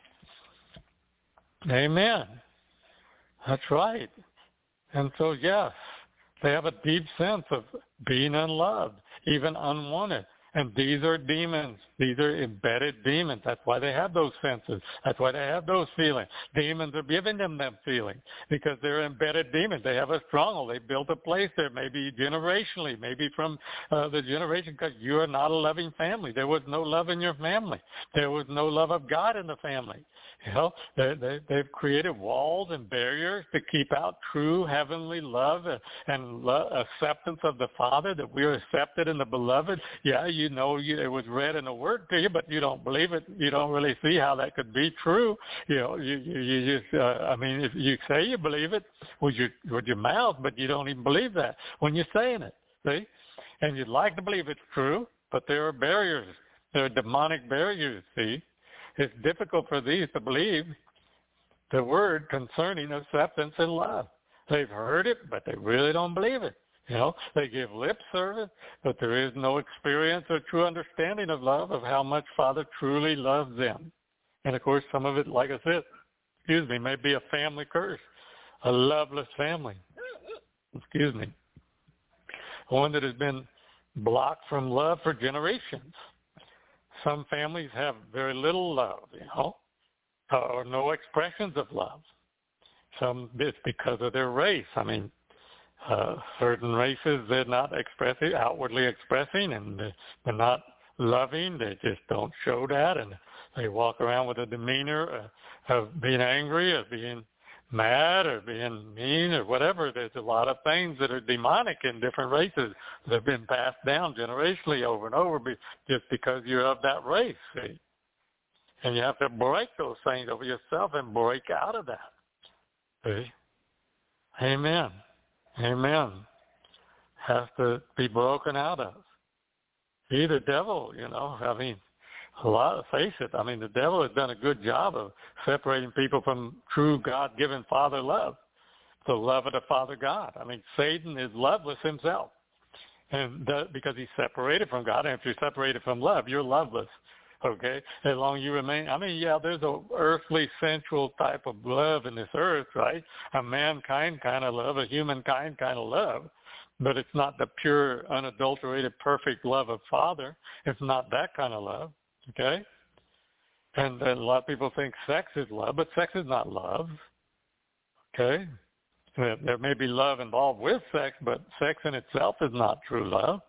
Amen. That's right. And so, yes, they have a deep sense of being unloved, even unwanted. And these are demons. These are embedded demons. That's why they have those senses. That's why they have those feelings. Demons are giving them them feelings because they're embedded demons. They have a stronghold. They built a place there, maybe generationally, maybe from uh, the generation, because you are not a loving family. There was no love in your family. There was no love of God in the family. You know, they, they, they've created walls and barriers to keep out true heavenly love and, and lo- acceptance of the Father, that we are accepted in the beloved. Yeah, you know you, it was read in the Word to you, but you don't believe it. You don't really see how that could be true. You know, you, you, you just, uh, I mean, if you say you believe it with your, with your mouth, but you don't even believe that when you're saying it, see? And you'd like to believe it's true, but there are barriers. There are demonic barriers, see? It's difficult for these to believe the word concerning acceptance and love. They've heard it, but they really don't believe it. You know, they give lip service, but there is no experience or true understanding of love, of how much Father truly loves them. And, of course, some of it, like I said, excuse me, may be a family curse, a loveless family. Excuse me. One that has been blocked from love for generations. Some families have very little love, you know, or no expressions of love. Some, it's because of their race. I mean, uh, certain races, they're not expressing, outwardly expressing, and they're not loving. They just don't show that, and they walk around with a demeanor uh, of being angry or being mad or being mean or whatever. There's a lot of things that are demonic in different races that have been passed down generationally over and over be, just because you're of that race, see? And you have to break those things over yourself and break out of that, see? Amen. Amen. Has to be broken out of. See, the devil, you know, I mean, a lot, face it, I mean, the devil has done a good job of separating people from true God-given Father love, the love of the Father God. I mean, Satan is loveless himself, and the, because he's separated from God. And if you're separated from love, you're loveless, okay? As long as you remain, I mean, yeah, there's a earthly, sensual type of love in this earth, right? A mankind kind of love, a humankind kind of love. But it's not the pure, unadulterated, perfect love of Father. It's not that kind of love. Okay? And, and a lot of people think sex is love, but sex is not love. Okay? There, there may be love involved with sex, but sex in itself is not true love.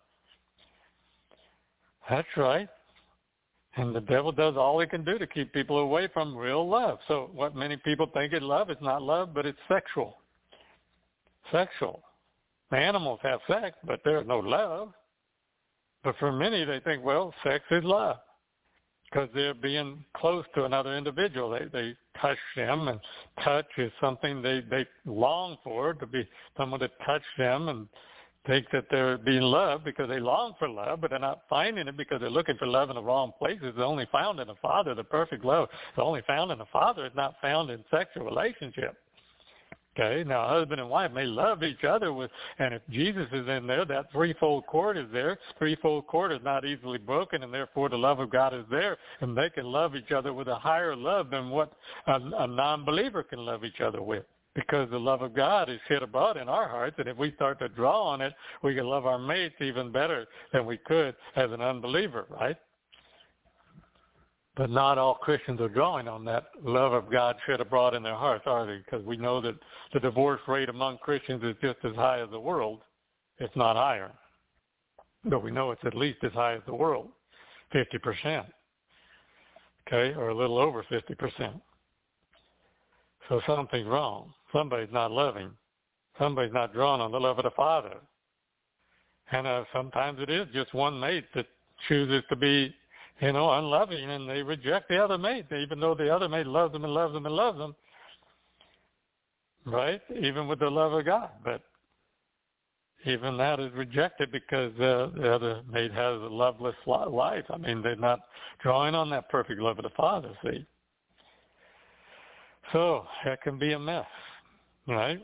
That's right. And the devil does all he can do to keep people away from real love. So what many people think is love is not love, but it's sexual. Sexual. The animals have sex, but there's no love. But for many, they think, well, sex is love, because they're being close to another individual. They they touch them, and touch is something they, they long for, to be someone to touch them and think that they're being loved because they long for love, but they're not finding it because they're looking for love in the wrong places. It's only found in the Father. The perfect love is only found in the Father. It's not found in sexual relationship. Okay, now husband and wife may love each other with, and if Jesus is in there, that threefold cord is there. Threefold cord is not easily broken, and therefore the love of God is there, and they can love each other with a higher love than what a, a non-believer can love each other with, because the love of God is shed abroad in our hearts, and if we start to draw on it, we can love our mates even better than we could as an unbeliever, right? But not all Christians are drawing on that love of God shed abroad in their hearts, are they? Because we know that the divorce rate among Christians is just as high as the world, if not higher. But we know it's at least as high as the world, fifty percent, okay, or a little over fifty percent. So something's wrong. Somebody's not loving. Somebody's not drawn on the love of the Father. And uh, sometimes it is just one mate that chooses to be, you know, unloving, and they reject the other mate, even though the other mate loves them and loves them and loves them, right? Even with the love of God. But even that is rejected because uh, the other mate has a loveless life. I mean, they're not drawing on that perfect love of the Father, see? So that can be a mess, right?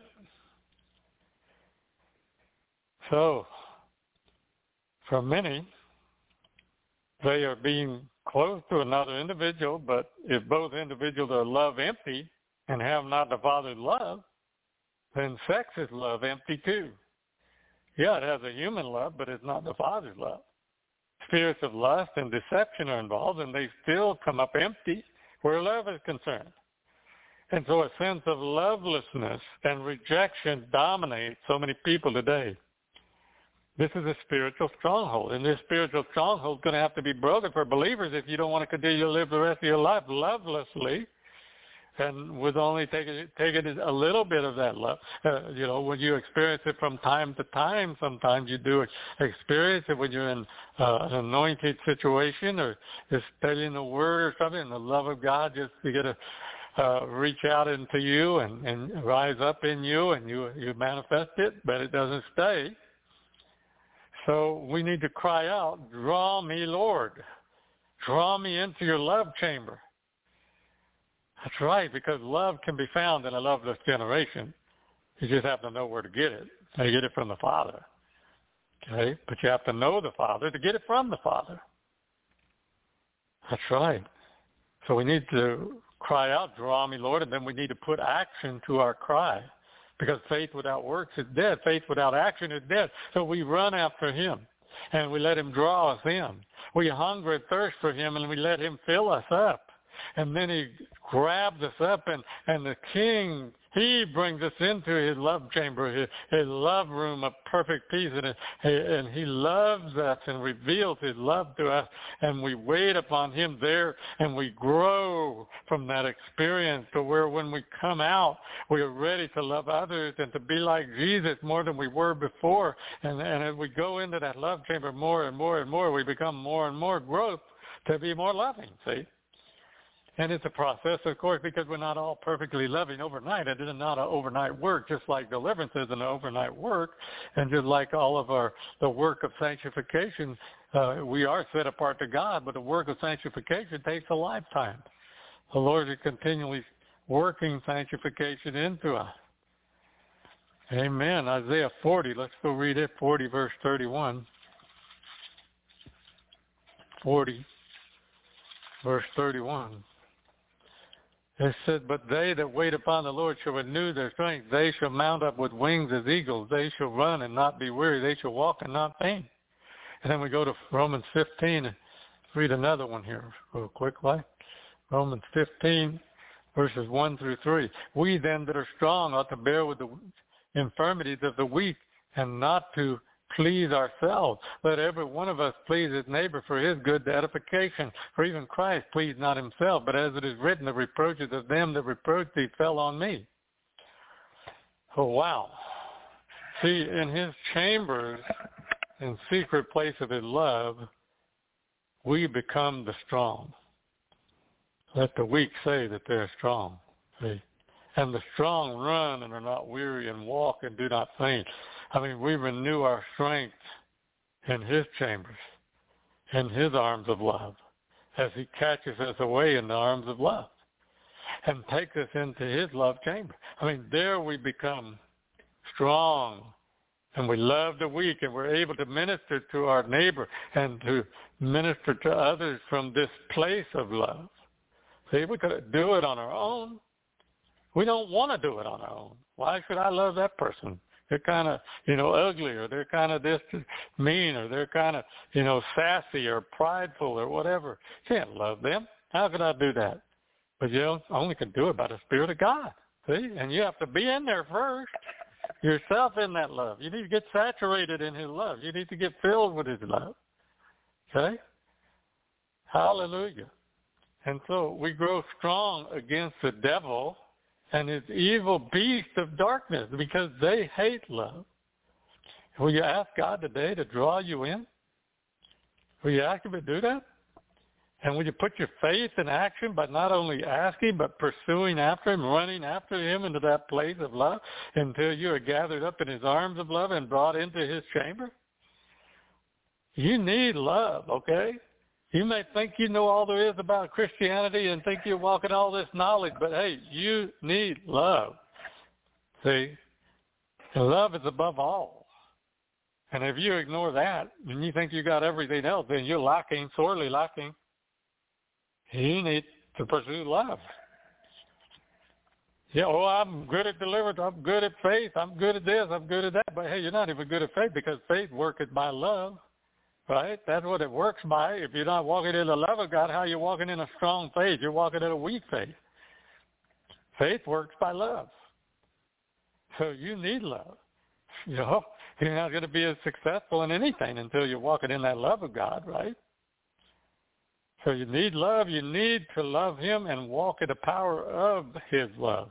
So for many, they are being close to another individual, but if both individuals are love empty and have not the Father's love, then sex is love empty too. Yeah, it has a human love, but it's not the Father's love. Spirits of lust and deception are involved, and they still come up empty where love is concerned. And so a sense of lovelessness and rejection dominates so many people today. This is a spiritual stronghold, and this spiritual stronghold is going to have to be broken for believers if you don't want to continue to live the rest of your life lovelessly, and with only taking taking a little bit of that love. Uh, you know, when you experience it from time to time, sometimes you do experience it when you're in uh, an anointed situation or just studying the Word or something, and the love of God just to get a Uh, reach out into you and, and rise up in you, and you you manifest it, but it doesn't stay. So we need to cry out, draw me, Lord. Draw me into your love chamber. That's right, because love can be found in a loveless generation. You just have to know where to get it. You get it from the Father. Okay? But you have to know the Father to get it from the Father. That's right. So we need to cry out, draw me, Lord, and then we need to put action to our cry, because faith without works is dead. Faith without action is dead. So we run after him, and we let him draw us in. We hunger and thirst for him, and we let him fill us up. And then he grabs us up, and, and the King, he brings us into his love chamber, his, his love room of perfect peace, and, and he loves us and reveals his love to us, and we wait upon him there, and we grow from that experience to where when we come out, we are ready to love others and to be like Jesus more than we were before. And, and as we go into that love chamber more and more and more, we become more and more growth to be more loving, see? And it's a process, of course, because we're not all perfectly loving overnight. It is not an overnight work, just like deliverance isn't an overnight work. And just like all of our the work of sanctification, uh, we are set apart to God, but the work of sanctification takes a lifetime. The Lord is continually working sanctification into us. Amen. Isaiah forty, let's go read it, forty verse thirty-one. forty verse thirty-one. It said, but they that wait upon the Lord shall renew their strength. They shall mount up with wings as eagles. They shall run and not be weary. They shall walk and not faint. And then we go to Romans fifteen and read another one here real quickly. Romans fifteen, verses one through three. We then that are strong ought to bear with the infirmities of the weak and not to please ourselves. Let every one of us please his neighbor for his good edification. For even Christ pleased not himself, but as it is written, the reproaches of them that reproach thee fell on me. Oh, wow. See, in his chambers, in secret place of his love, we become the strong. Let the weak say that they're strong. See? And the strong run and are not weary, and walk and do not faint. I mean, we renew our strength in his chambers, in his arms of love, as he catches us away in the arms of love. and takes us into his love chamber. I mean, there we become strong, and we love the weak, and we're able to minister to our neighbor and to minister to others from this place of love. See, we could do it on our own. We don't want to do it on our own. Why should I love that person? They're kind of, you know, ugly, or they're kind of this mean, or they're kind of, you know, sassy or prideful or whatever. Can't love them. How could I do that? But you know, only can do it by the Spirit of God. See? And you have to be in there first, yourself in that love. You need to get saturated in his love. You need to get filled with his love. Okay? Hallelujah. And so we grow strong against the devil and his evil beast of darkness because they hate love. Will you ask God today to draw you in? Will you ask him to do that? And will you put your faith in action by not only asking but pursuing after him, running after him into that place of love until you are gathered up in his arms of love and brought into his chamber? You need love, okay? You may think you know all there is about Christianity and think you're walking all this knowledge, but hey, you need love. See? And love is above all. And if you ignore that and you think you got everything else, then you're lacking, sorely lacking. You need to pursue love. Yeah, oh, I'm good at deliverance. I'm good at faith. I'm good at this. I'm good at that. But hey, you're not even good at faith because faith worketh by love. Right? That's what it works by. If you're not walking in the love of God, how are you walking in a strong faith? You're walking in a weak faith. Faith works by love. So you need love. You know, you're not going to be as successful in anything until you're walking in that love of God, right? So you need love. You need to love him and walk in the power of his love.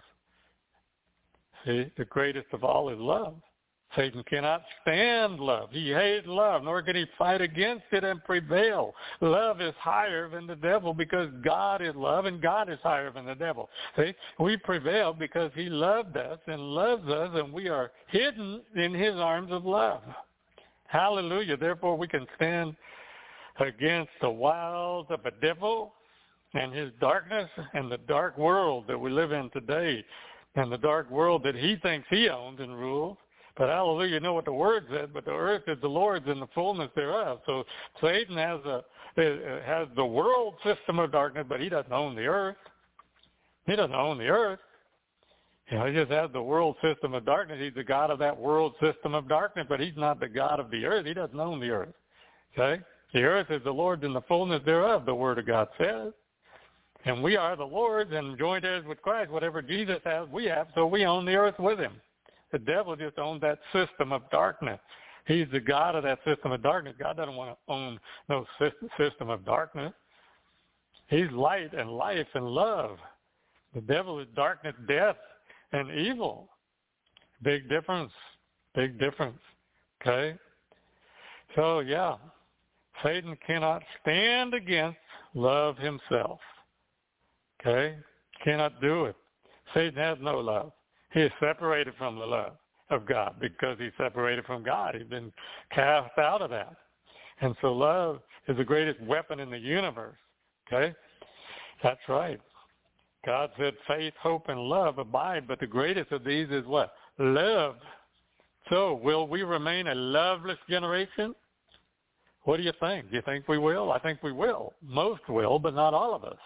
See, the greatest of all is love. Satan cannot stand love. He hates love, nor can he fight against it and prevail. Love is higher than the devil because God is love and God is higher than the devil. See, we prevail because he loved us and loves us, and we are hidden in his arms of love. Hallelujah. Therefore, we can stand against the wiles of the devil and his darkness and the dark world that we live in today and the dark world that he thinks he owns and rules. But hallelujah, you know what the word says, but the earth is the Lord's and the fullness thereof. So Satan has a has the world system of darkness, but he doesn't own the earth. He doesn't own the earth. You know, he just has the world system of darkness. He's the God of that world system of darkness, but he's not the God of the earth. He doesn't own the earth. Okay? The earth is the Lord's and the fullness thereof, the word of God says. And we are the Lord's and joint heirs with Christ. Whatever Jesus has, we have, so we own the earth with him. The devil just owns that system of darkness. He's the God of that system of darkness. God doesn't want to own no system of darkness. He's light and life and love. The devil is darkness, death, and evil. Big difference. Big difference. Okay? So, yeah, Satan cannot stand against love himself. Okay? Cannot do it. Satan has no love. He is separated from the love of God because he's separated from God. He's been cast out of that. And so love is the greatest weapon in the universe. Okay? That's right. God said faith, hope, and love abide, but the greatest of these is what? Love. So will we remain a loveless generation? What do you think? Do you think we will? I think we will. Most will, but not all of us.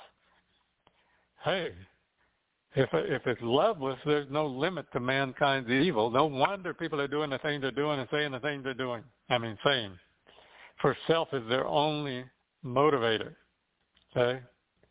Hey. If if it's loveless, there's no limit to mankind's evil. No wonder people are doing the things they're doing and saying the things they're doing. I mean, saying. For self is their only motivator. Okay?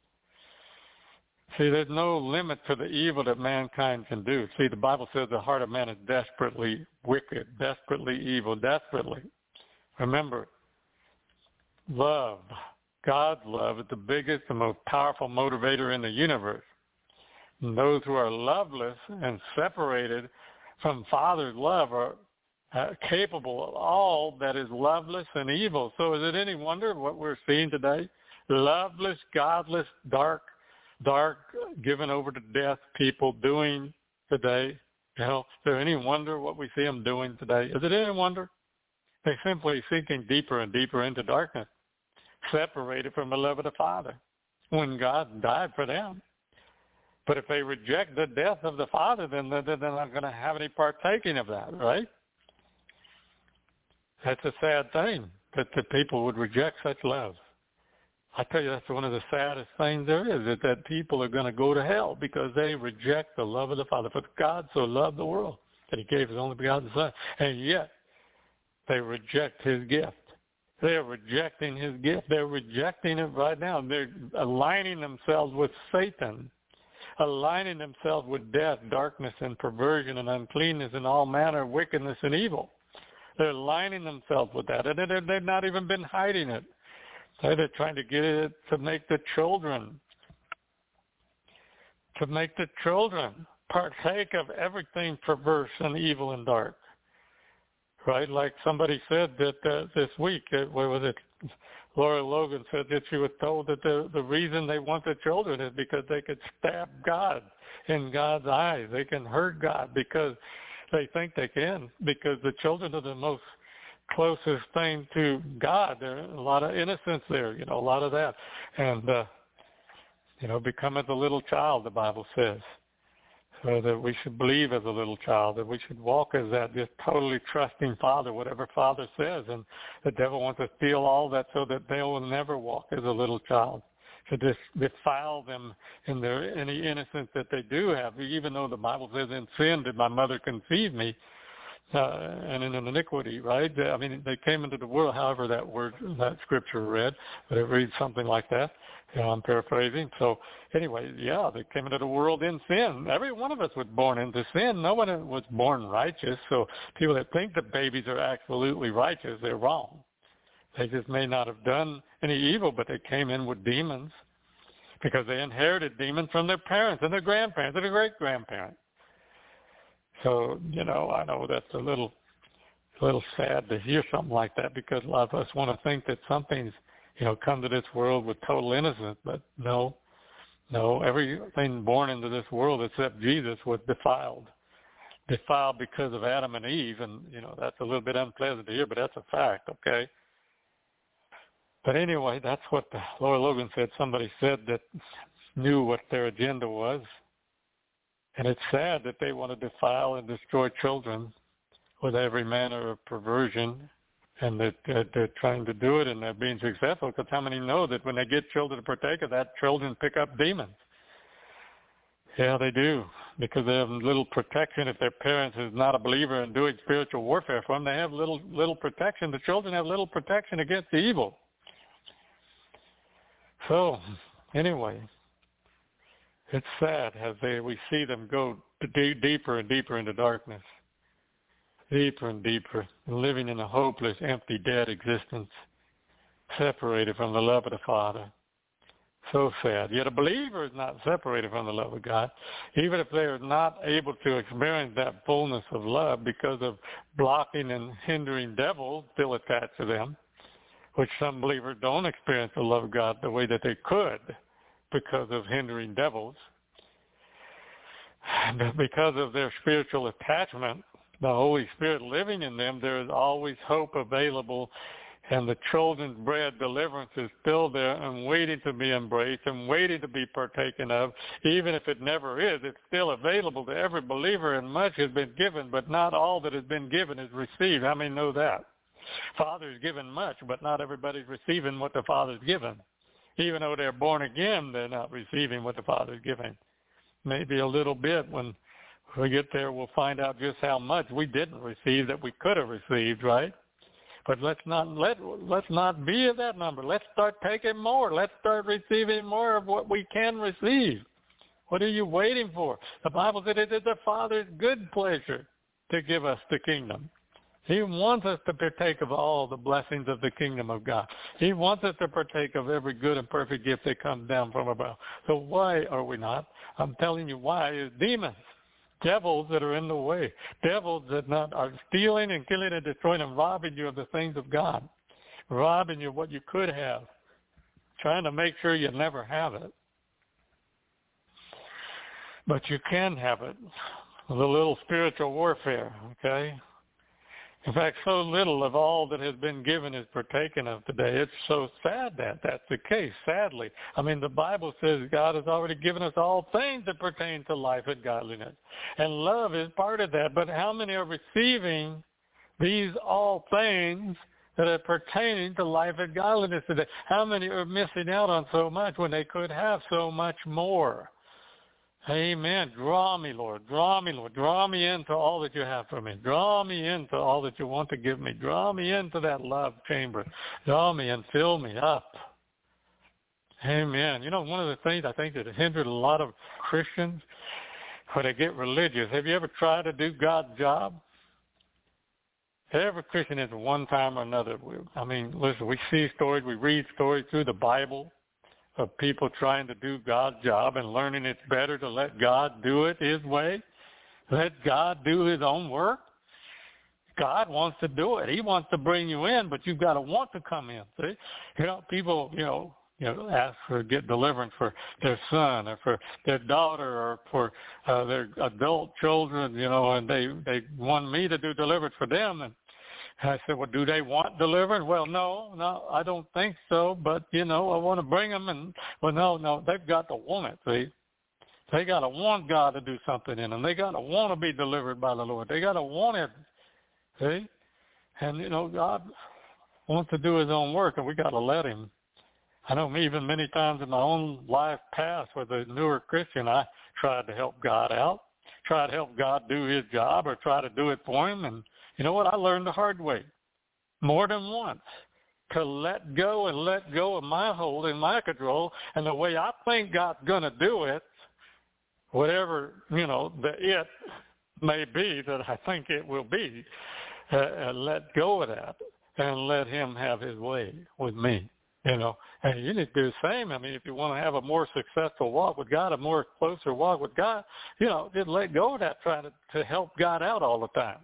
See, there's no limit to the evil that mankind can do. See, the Bible says the heart of man is desperately wicked, desperately evil, desperately. Remember, love, God's love is the biggest and most powerful motivator in the universe. And those who are loveless and separated from Father's love are uh, capable of all that is loveless and evil. So is it any wonder what we're seeing today? Loveless, godless, dark, dark, given over to death people doing today. You know, is there any wonder what we see them doing today? Is it any wonder? They're simply sinking deeper and deeper into darkness, separated from the love of the Father when God died for them. But if they reject the death of the Father, then they're, they're not going to have any partaking of that, right? That's a sad thing, that the people would reject such love. I tell you, that's one of the saddest things there is, is that people are going to go to hell because they reject the love of the Father. For God so loved the world that he gave his only begotten Son, and yet they reject his gift. They're rejecting his gift. They're rejecting it right now. They're aligning themselves with Satan, aligning themselves with death, darkness, and perversion, and uncleanness, and all manner of wickedness and evil. They're aligning themselves with that, and they're, they've not even been hiding it. They're trying to get it to make the children, to make the children partake of everything perverse and evil and dark. Right? Like somebody said that uh, this week, uh, where was it? Laura Logan said that she was told that the, the reason they want the children is because they could stab God in God's eyes. They can hurt God because they think they can, because the children are the most closest thing to God. There's a lot of innocence there, you know, a lot of that. And, uh, you know, become as a little child, the Bible says. So that we should believe as a little child, that we should walk as that, just totally trusting Father, whatever Father says. And the devil wants to steal all that so that they will never walk as a little child, to just defile them in their any innocence that they do have. Even though the Bible says, in sin did my mother conceive me, uh, and in an iniquity, right? I mean, they came into the world, however that word, that scripture read, but it reads something like that. You know, I'm paraphrasing. So anyway, yeah, they came into the world in sin. Every one of us was born into sin. No one was born righteous. So people that think that babies are absolutely righteous, they're wrong. They just may not have done any evil, but they came in with demons because they inherited demons from their parents and their grandparents and their great-grandparents. So, you know, I know that's a little, a little sad to hear something like that, because a lot of us want to think that something's, you know, come to this world with total innocence, but no, no, everything born into this world except Jesus was defiled, defiled because of Adam and Eve, and, you know, that's a little bit unpleasant to hear, but that's a fact, okay? But anyway, that's what the Laura Logan said. Somebody said that knew what their agenda was, and it's sad that they want to defile and destroy children with every manner of perversion, and that uh, they're trying to do it, and they're being successful, because how many know that when they get children to partake of that, children pick up demons? Yeah, they do, because they have little protection. If their parents is not a believer and doing spiritual warfare for them, they have little little protection. The children have little protection against the evil. So, anyway, it's sad as they, we see them go d- deeper and deeper into darkness. Deeper and deeper, living in a hopeless, empty, dead existence, separated from the love of the Father. So sad. Yet a believer is not separated from the love of God, even if they are not able to experience that fullness of love because of blocking and hindering devils still attached to them, which some believers don't experience the love of God the way that they could because of hindering devils. And because of their spiritual attachment, the Holy Spirit living in them, there is always hope available, and the children's bread deliverance is still there and waiting to be embraced and waiting to be partaken of. Even if it never is, it's still available to every believer, and much has been given, but not all that has been given is received. How many know that? Father's given much, but not everybody's receiving what the Father's given. Even though they're born again, they're not receiving what the Father's giving. Maybe a little bit. When we get there, we'll find out just how much we didn't receive that we could have received, right? But let's not let let's not be at that number. Let's start taking more. Let's start receiving more of what we can receive. What are you waiting for? The Bible said it is the Father's good pleasure to give us the kingdom. He wants us to partake of all the blessings of the kingdom of God. He wants us to partake of every good and perfect gift that comes down from above. So why are we not? I'm telling you why. Is demons, devils that are in the way, devils that not are stealing and killing and destroying and robbing you of the things of God, robbing you of what you could have, trying to make sure you never have it. But you can have it with a little spiritual warfare, okay? In fact, so little of all that has been given is partaken of today. It's so sad that that's the case, sadly. I mean, the Bible says God has already given us all things that pertain to life and godliness. And love is part of that. But how many are receiving these all things that are pertaining to life and godliness today? How many are missing out on so much when they could have so much more? Amen. Draw me, Lord. Draw me, Lord. Draw me into all that you have for me. Draw me into all that you want to give me. Draw me into that love chamber. Draw me and fill me up. Amen. You know, one of the things I think that hindered a lot of Christians when they get religious, have you ever tried to do God's job? Every Christian is one time or another. I mean, listen, we see stories, we read stories through the Bible of people trying to do God's job and learning it's better to let God do it his way. Let God do his own work. God wants to do it. He wants to bring you in, but you've got to want to come in. See? You know, people, you know, you know, ask for get deliverance for their son or for their daughter or for uh, their adult children, you know, and they, they want me to do deliverance for them. And I said, well, do they want deliverance? Well, no, no, I don't think so. But, you know, I want to bring them. And, well, no, no, they've got to want it, see. They got to want God to do something in them. They got to want to be delivered by the Lord. They got to want it, see. And, you know, God wants to do his own work, and we got to let him. I know me, even many times in my own life past with a newer Christian, I tried to help God out, tried to help God do his job or try to do it for him. And you know what? I learned the hard way more than once to let go and let go of my hold and my control. And the way I think God's going to do it, whatever, you know, the it may be that I think it will be, uh, uh, let go of that and let him have his way with me. You know, and you need to do the same. I mean, if you want to have a more successful walk with God, a more closer walk with God, you know, just let go of that trying to, to help God out all the time.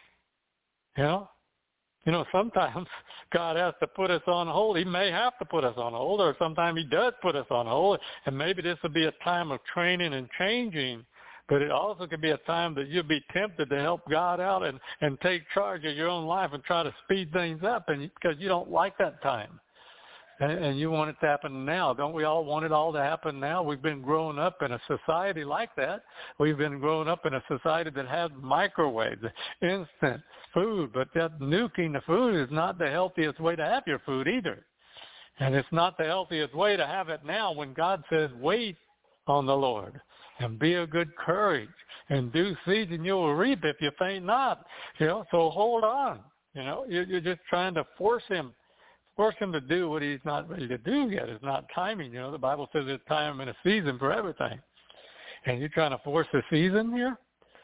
You know, you know, sometimes God has to put us on hold. He may have to put us on hold, or sometimes he does put us on hold. And maybe this will be a time of training and changing, but it also could be a time that you'll be tempted to help God out and, and take charge of your own life and try to speed things up, and because you don't like that time. And, and you want it to happen now. Don't we all want it all to happen now? We've been growing up in a society like that. We've been growing up in a society that has microwaves, instant food. But that nuking the food is not the healthiest way to have your food either. And it's not the healthiest way to have it now when God says, wait on the Lord and be of good courage. And due season you will reap if you faint not. You know, so hold on. You know, you're, you're just trying to force him. Force him to do what he's not ready to do yet. It's not timing. You know, the Bible says there's time and a season for everything. And you're trying to force a season here?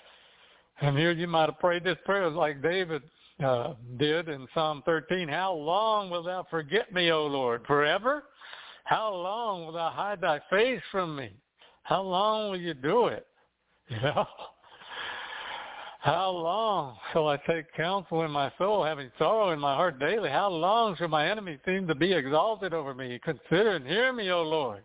And here you might have prayed this prayer like David uh, did in Psalm thirteen. How long wilt thou forget me, O Lord? Forever? How long will thou hide thy face from me? How long will you do it? You know? How long shall I take counsel in my soul, having sorrow in my heart daily? How long shall my enemies seem to be exalted over me? Consider and hear me, O Lord.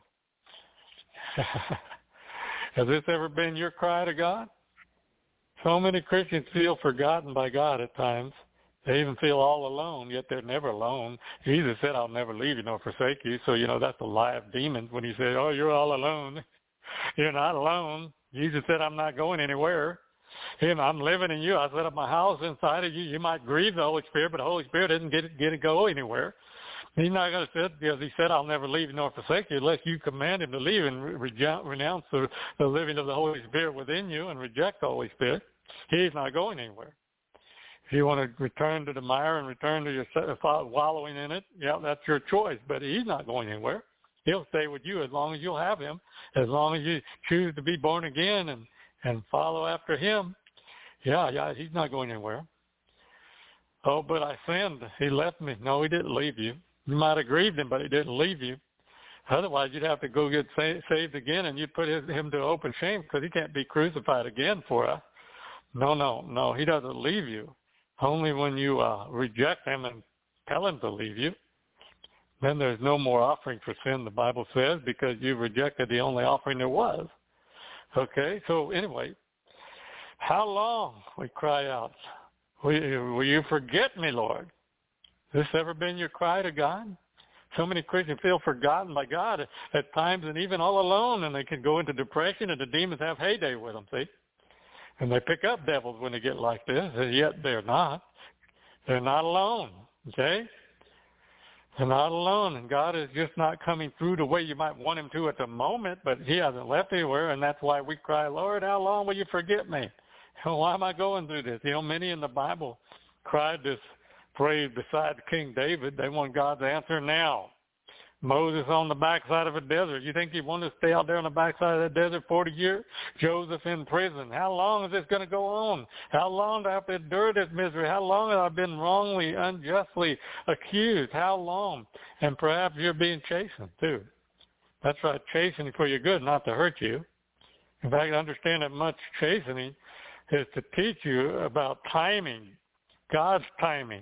Has this ever been your cry to God? So many Christians feel forgotten by God at times. They even feel all alone, yet they're never alone. Jesus said, I'll never leave you nor forsake you. So, you know, that's a lie of demons when he said, oh, you're all alone. You're not alone. Jesus said, I'm not going anywhere. Him, I'm living in you. I set up my house inside of you. You might grieve the Holy Spirit, but the Holy Spirit doesn't get it, get it go anywhere. He's not going to sit because he said, I'll never leave you nor forsake you unless you command him to leave and re- renounce the, the living of the Holy Spirit within you and reject the Holy Spirit. He's not going anywhere. If you want to return to the mire and return to your wallowing in it, yeah, that's your choice, but he's not going anywhere. He'll stay with you as long as you'll have him, as long as you choose to be born again and and follow after him. Yeah, yeah, he's not going anywhere. Oh, but I sinned. He left me. No, he didn't leave you. You might have grieved him, but he didn't leave you. Otherwise, you'd have to go get sa- saved again, and you'd put his, him to open shame because he can't be crucified again for us. No, no, no, he doesn't leave you. Only when you uh, reject him and tell him to leave you. Then there's no more offering for sin, the Bible says, because you rejected the only offering there was. Okay, so anyway, how long, we cry out, Will, will you forget me, Lord? Has this ever been your cry to God? So many Christians feel forgotten by God at times and even all alone, and they can go into depression, and the demons have heyday with them, see? And they pick up devils when they get like this, and yet they're not. They're not alone, okay? They're not alone, and God is just not coming through the way you might want him to at the moment, but he hasn't left anywhere, and that's why we cry, Lord, how long will you forget me? Why am I going through this? You know, many in the Bible cried this phrase beside King David. They want God's answer now. Moses on the backside of a desert. You think he wanted to stay out there on the backside of the desert forty years? Joseph in prison. How long is this going to go on? How long do I have to endure this misery? How long have I been wrongly, unjustly accused? How long? And perhaps you're being chastened too. That's right, chastening for your good, not to hurt you. In fact, understand that much chastening is to teach you about timing, God's timing.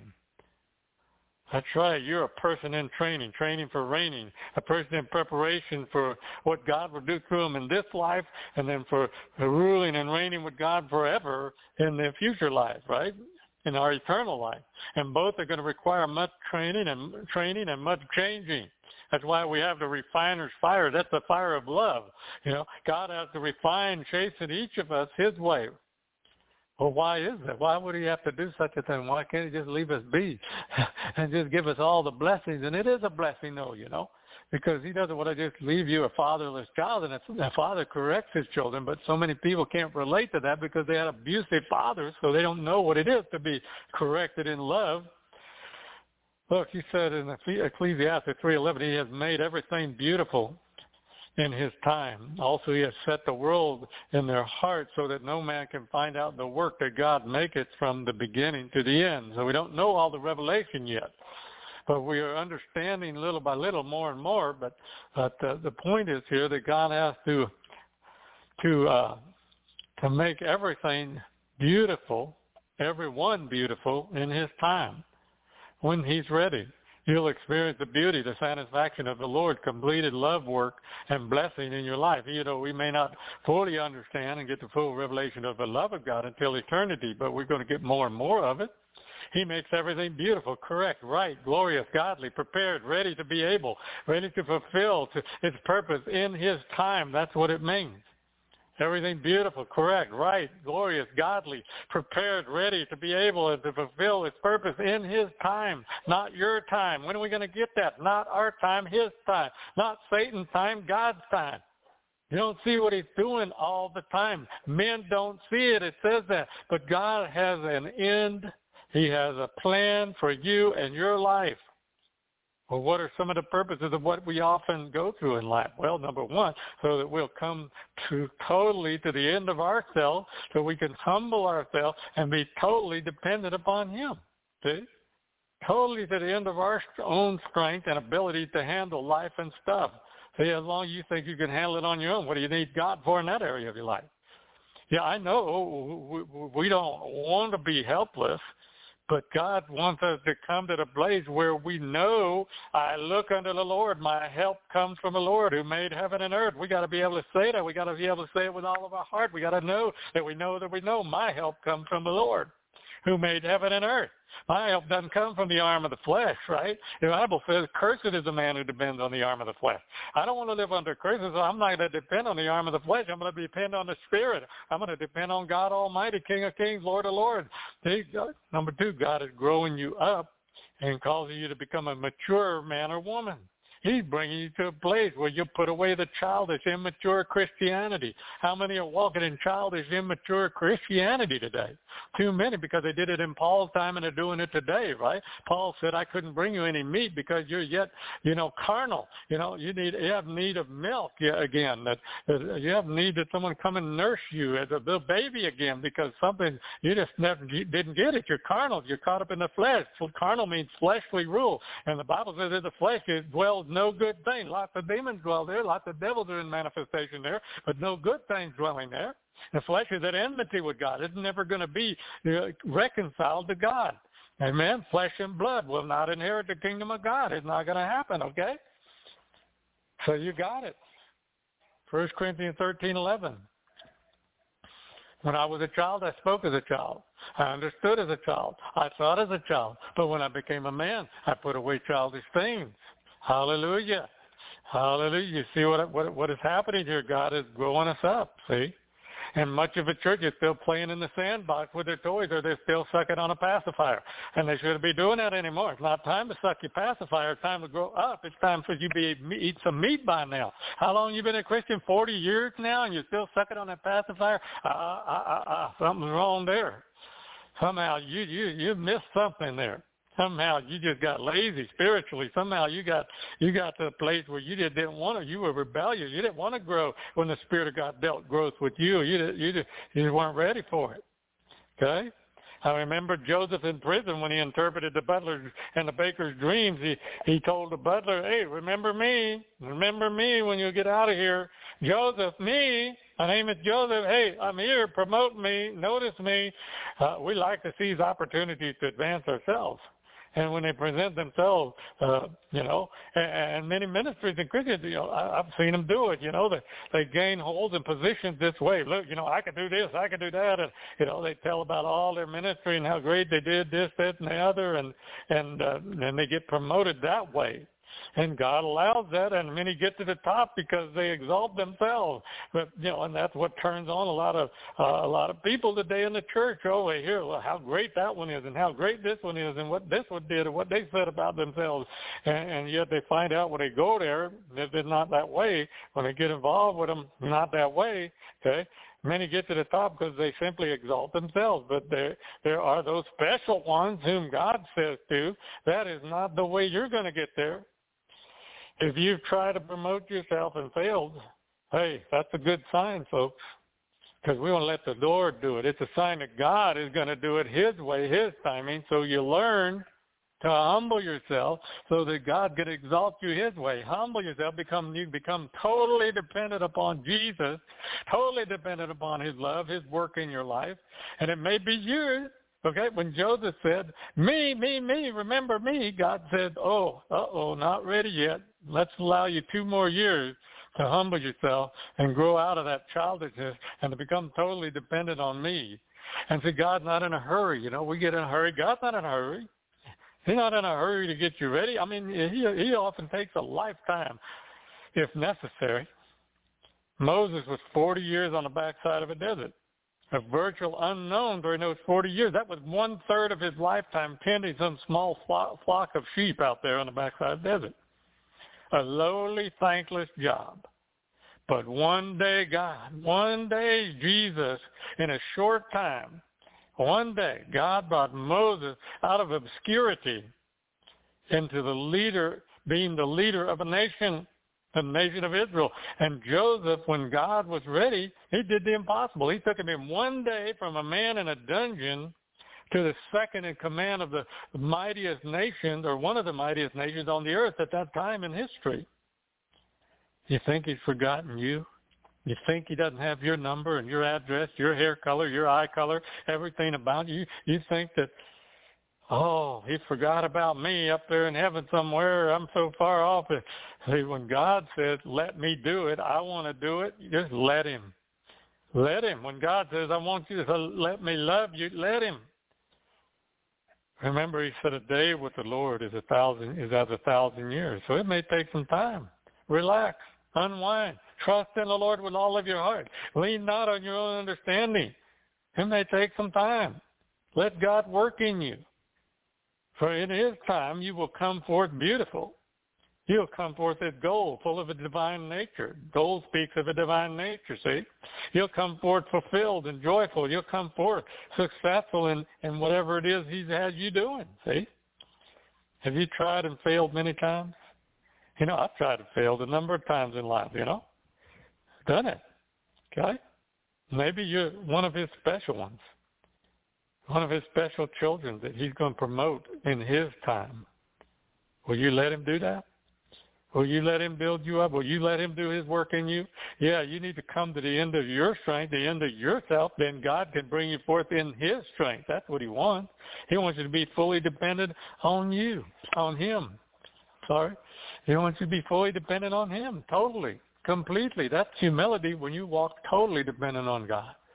That's right. You're a person in training, training for reigning, a person in preparation for what God will do through them in this life, and then for ruling and reigning with God forever in the future life, right? In our eternal life. And both are going to require much training and training and much changing. That's why we have the refiner's fire. That's the fire of love. You know, God has to refine, chasten each of us his way. Well, why is that? Why would he have to do such a thing? Why can't he just leave us be and just give us all the blessings? And it is a blessing, though, you know, because he doesn't want to just leave you a fatherless child, and a father corrects his children. But so many people can't relate to that because they had abusive fathers, so they don't know what it is to be corrected in love. Look, he said in Ecclesiastes three eleven, he has made everything beautiful in his time. Also, he has set the world in their heart so that no man can find out the work that God maketh from the beginning to the end. So we don't know all the revelation yet, but we are understanding little by little more and more. But, but uh, the point is here that God has to to uh, to make everything beautiful, everyone beautiful in his time when he's ready. You'll experience the beauty, the satisfaction of the Lord, completed love work and blessing in your life. You know, we may not fully understand and get the full revelation of the love of God until eternity, but we're going to get more and more of it. He makes everything beautiful, correct, right, glorious, godly, prepared, ready to be able, ready to fulfill to its purpose in his time. That's what it means. Everything beautiful, correct, right, glorious, godly, prepared, ready to be able to fulfill its purpose in his time, not your time. When are we going to get that? Not our time, his time. Not Satan's time, God's time. You don't see what he's doing all the time. Men don't see it. It says that. But God has an end. He has a plan for you and your life. Well, what are some of the purposes of what we often go through in life? Well, number one, so that we'll come to totally to the end of ourselves, so we can humble ourselves and be totally dependent upon him. See? Totally to the end of our own strength and ability to handle life and stuff. See, as long as you think you can handle it on your own, what do you need God for in that area of your life? Yeah, I know we don't want to be helpless, but God wants us to come to the place where we know, I look unto the Lord, my help comes from the Lord who made heaven and earth. We got to be able to say that. We got to be able to say it with all of our heart. We got to know that we know that we know my help comes from the Lord who made heaven and earth. My help doesn't come from the arm of the flesh, right? The Bible says, cursed is the man who depends on the arm of the flesh. I don't want to live under curses, so I'm not going to depend on the arm of the flesh. I'm going to depend on the Spirit. I'm going to depend on God Almighty, King of kings, Lord of lords. See, number two, God is growing you up and causing you to become a mature man or woman. He's bringing you to a place where you put away the childish, immature Christianity. How many are walking in childish, immature Christianity today? Too many, because they did it in Paul's time and they're doing it today, right? Paul said, I couldn't bring you any meat because you're yet, you know, carnal. You know, you need, you have need of milk again. That, that you have need that someone come and nurse you as a little baby again, because something, you just never you didn't get it. You're carnal. You're caught up in the flesh. So carnal means fleshly rule. And the Bible says that the flesh dwells no good thing. Lots of demons dwell there. Lots of devils are in manifestation there, but no good things dwelling there. The flesh is at enmity with God. It's never going to be reconciled to God. Amen? Flesh and blood will not inherit the kingdom of God. It's not going to happen, okay? So you got it. First Corinthians thirteen eleven. When I was a child, I spoke as a child. I understood as a child. I thought as a child. But when I became a man, I put away childish things. Hallelujah. Hallelujah. You see what, what, what is happening here? God is growing us up, see? And much of the church is still playing in the sandbox with their toys, or they're still sucking on a pacifier. And they shouldn't be doing that anymore. It's not time to suck your pacifier. It's time to grow up. It's time for you to be, eat some meat by now. How long you been a Christian? forty years now, and you're still sucking on that pacifier? Uh, uh, uh, uh, something's wrong there. Somehow you, you, you missed something there. Somehow you just got lazy spiritually. Somehow you got you got to a place where you just didn't want to. You were rebellious. You didn't want to grow when the Spirit of God dealt growth with you. You did, you just, you just weren't ready for it. Okay? I remember Joseph in prison when he interpreted the butler's and the baker's dreams. He he told the butler, "Hey, remember me. Remember me when you get out of here. Joseph, me. My name is Joseph. Hey, I'm here. Promote me. Notice me." Uh, we like to seize opportunities to advance ourselves. And when they present themselves, uh, you know, and, and many ministries and Christians, you know, I, I've seen them do it. You know, they they gain holds and positions this way. Look, you know, I can do this, I can do that, and you know, they tell about all their ministry and how great they did this, that, and the other, and and uh, and they get promoted that way. And God allows that, and many get to the top because they exalt themselves. But you know, and that's what turns on a lot of uh, a lot of people today in the church. Oh, they hear well, how great that one is, and how great this one is, and what this one did, and what they said about themselves. And, and yet they find out when they go there that they're not that way. When they get involved with them, not that way. Okay. Many get to the top because they simply exalt themselves, but there there are those special ones whom God says to. That is not the way you're going to get there. If you've tried to promote yourself and failed, hey, that's a good sign, folks, because we want to let the Lord do it. It's a sign that God is going to do it His way, His timing, so you learn to humble yourself so that God can exalt you His way. Humble yourself, become you become totally dependent upon Jesus, totally dependent upon His love, His work in your life, and it may be yours. Okay, when Joseph said, me, me, me, remember me, God said, oh, uh-oh, not ready yet. Let's allow you two more years to humble yourself and grow out of that childishness and to become totally dependent on me. And see, God's not in a hurry. You know, we get in a hurry. God's not in a hurry. He's not in a hurry to get you ready. I mean, he, he often takes a lifetime if necessary. Moses was forty years on the backside of a desert. A virtual unknown during those forty years. That was one-third of his lifetime tending some small flock, flock of sheep out there on the backside of the desert. A lowly, thankless job. But one day, God, one day, Jesus, in a short time, one day, God brought Moses out of obscurity into the leader, being the leader of a nation, the nation of Israel. And Joseph, when God was ready, he did the impossible. He took him in one day from a man in a dungeon to the second in command of the mightiest nation, or one of the mightiest nations on the earth at that time in history. You think he's forgotten you? You think he doesn't have your number and your address, your hair color, your eye color, everything about you? You think that, oh, he forgot about me up there in heaven somewhere. I'm so far off. See, when God says, let me do it, I want to do it, just let him. Let him. When God says, I want you to let me love you, let him. Remember, he said a day with the Lord is a thousand is as a thousand years. So it may take some time. Relax. Unwind. Trust in the Lord with all of your heart. Lean not on your own understanding. It may take some time. Let God work in you. For in His time you will come forth beautiful. You'll come forth as gold, full of a divine nature. Gold speaks of a divine nature, see? You'll come forth fulfilled and joyful. You'll come forth successful in, in whatever it is He's had you doing, see? Have you tried and failed many times? You know, I've tried and failed a number of times in life, you know? Done it, okay? Maybe you're one of His special ones, one of His special children that He's going to promote in His time. Will you let Him do that? Will you let Him build you up? Will you let Him do His work in you? Yeah, you need to come to the end of your strength, the end of yourself. Then God can bring you forth in His strength. That's what He wants. He wants you to be fully dependent on you, on Him. Sorry. He wants you to be fully dependent on Him, totally, completely. That's humility when you walk totally dependent on God.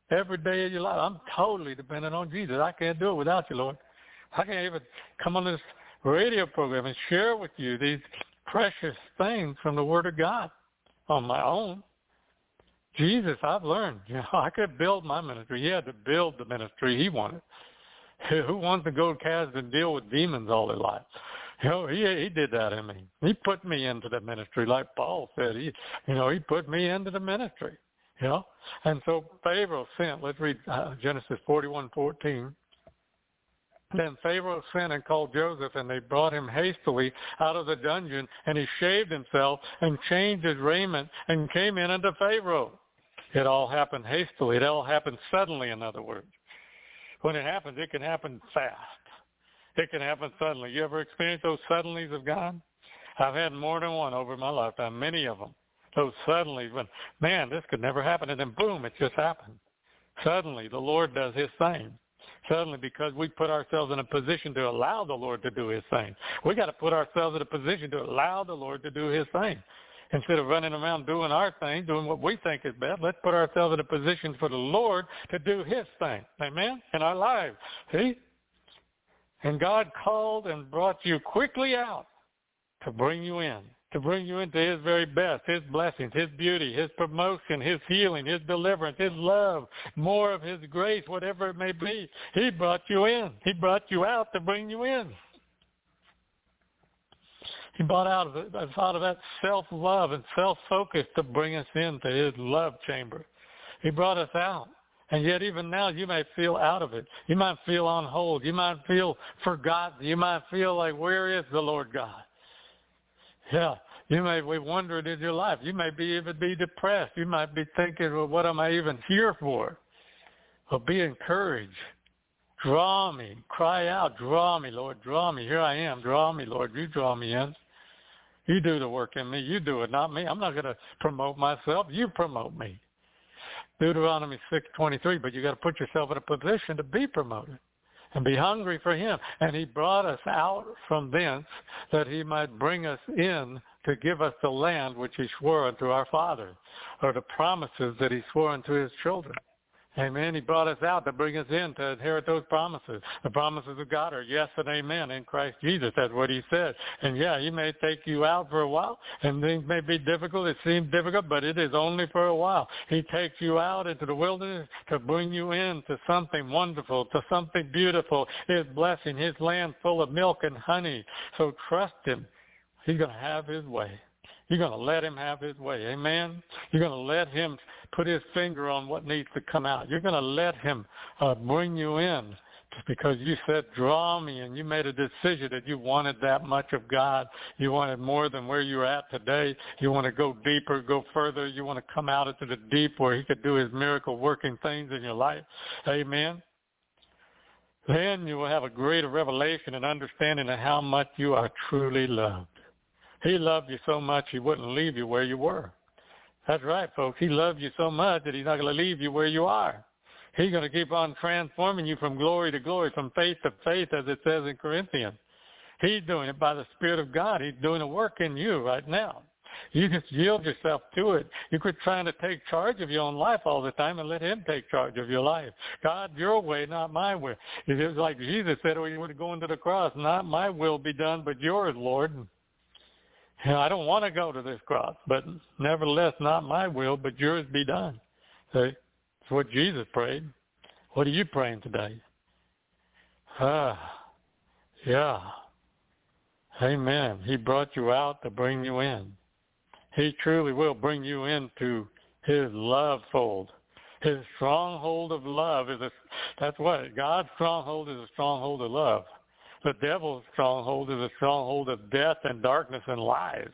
every day of your life. I'm totally dependent on Jesus. I can't do it without you, Lord. I can't even come on this radio program and share with you these precious things from the Word of God on my own. Jesus, I've learned, you know, I could build my ministry. He had to build the ministry he wanted. Who wants to go cast and deal with demons all their life? You know, he he did that in me. He put me into the ministry, like Paul said. He, you know, he put me into the ministry. You know, and so Pharaoh sent. Let's read uh, Genesis forty-one fourteen. Then Pharaoh sent and called Joseph, and they brought him hastily out of the dungeon, and he shaved himself and changed his raiment and came in unto Pharaoh. It all happened hastily. It all happened suddenly, in other words. When it happens, it can happen fast. It can happen suddenly. You ever experienced those suddenlies of God? I've had more than one over my lifetime, many of them. Those suddenlies when, man, this could never happen, and then boom, it just happened. Suddenly, the Lord does his thing. Suddenly, because we put ourselves in a position to allow the Lord to do his thing. We got to put ourselves in a position to allow the Lord to do his thing. Instead of running around doing our thing, doing what we think is best, let's put ourselves in a position for the Lord to do his thing. Amen? In our lives. See? And God called and brought you quickly out to bring you in, to bring you into his very best, his blessings, his beauty, his promotion, his healing, his deliverance, his love, more of his grace, whatever it may be. He brought you in. He brought you out to bring you in. He brought out of it, out of that self-love and self-focus to bring us into his love chamber. He brought us out. And yet even now you may feel out of it. You might feel on hold. You might feel forgotten. You might feel like, where is the Lord God? Yeah. You may be wondering in your life. You may be even be depressed. You might be thinking, well, what am I even here for? Well, be encouraged. Draw me. Cry out. Draw me, Lord. Draw me. Here I am. Draw me, Lord. You draw me in. You do the work in me. You do it, not me. I'm not going to promote myself. You promote me. Deuteronomy six twenty-three, but you got to put yourself in a position to be promoted and be hungry for him. And he brought us out from thence that he might bring us in to give us the land which he swore unto our fathers, or the promises that he swore unto his children. Amen. He brought us out to bring us in to inherit those promises. The promises of God are yes and amen in Christ Jesus. That's what he said. And yeah, he may take you out for a while, and things may be difficult. It seems difficult, but it is only for a while. He takes you out into the wilderness to bring you in to something wonderful, to something beautiful, his blessing, his land full of milk and honey. So trust him. He's going to have his way. You're going to let him have his way. Amen? You're going to let him put his finger on what needs to come out. You're going to let him uh, bring you in just because you said, draw me, and you made a decision that you wanted that much of God. You wanted more than where you're at today. You want to go deeper, go further. You want to come out into the deep where he could do his miracle working things in your life. Amen? Then you will have a greater revelation and understanding of how much you are truly loved. He loved you so much he wouldn't leave you where you were. That's right, folks. He loved you so much that he's not going to leave you where you are. He's going to keep on transforming you from glory to glory, from faith to faith, as it says in Corinthians. He's doing it by the Spirit of God. He's doing a work in you right now. You just yield yourself to it. You quit trying to take charge of your own life all the time and let him take charge of your life. God, your way, not my way. It was like Jesus said when he was going to the cross, not my will be done, but yours, Lord. You know, I don't want to go to this cross, but nevertheless, not my will, but yours be done. See? That's what Jesus prayed. What are you praying today? Ah, yeah. Amen. He brought you out to bring you in. He truly will bring you into his love fold. His stronghold of love is a, that's what, God's stronghold is a stronghold of love. The devil's stronghold is a stronghold of death and darkness and lies.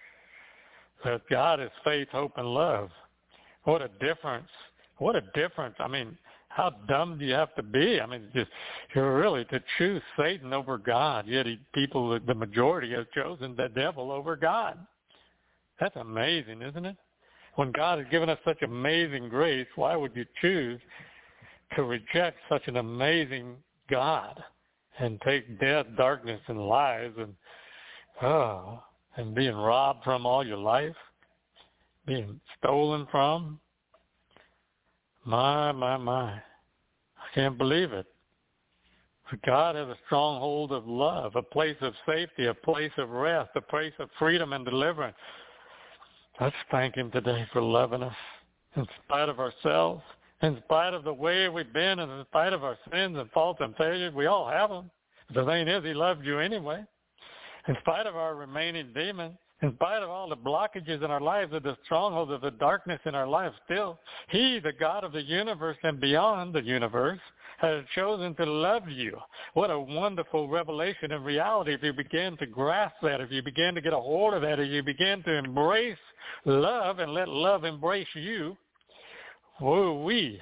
But God is faith, hope, and love. What a difference. What a difference. I mean, how dumb do you have to be? I mean, just you're really to choose Satan over God, yet he, people, the majority have chosen the devil over God. That's amazing, isn't it? When God has given us such amazing grace, why would you choose to reject such an amazing God and take death, darkness, and lies, and oh, and being robbed from all your life, being stolen from? My, my, my. I can't believe it. For God has a stronghold of love, a place of safety, a place of rest, a place of freedom and deliverance. Let's thank him today for loving us in spite of ourselves, in spite of the way we've been, and in spite of our sins and faults and failures. We all have them. The thing is, he loved you anyway. In spite of our remaining demons, in spite of all the blockages in our lives, of the strongholds of the darkness in our lives still, he, the God of the universe and beyond the universe, has chosen to love you. What a wonderful revelation of reality if you begin to grasp that, if you begin to get a hold of that, if you begin to embrace love and let love embrace you. Whoa, we.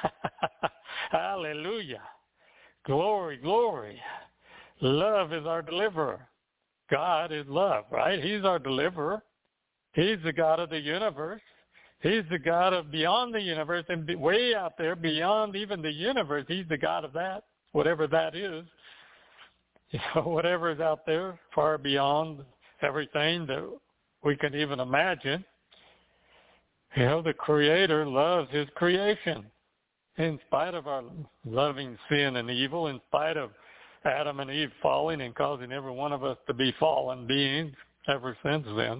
Hallelujah. Glory, glory. Love is our deliverer. God is love, right? He's our deliverer. He's the God of the universe. He's the God of beyond the universe and way out there beyond even the universe. He's the God of that, whatever that is. You know, whatever is out there far beyond everything that we can even imagine. You know, the Creator loves his creation. In spite of our loving sin and evil, in spite of Adam and Eve falling and causing every one of us to be fallen beings ever since then,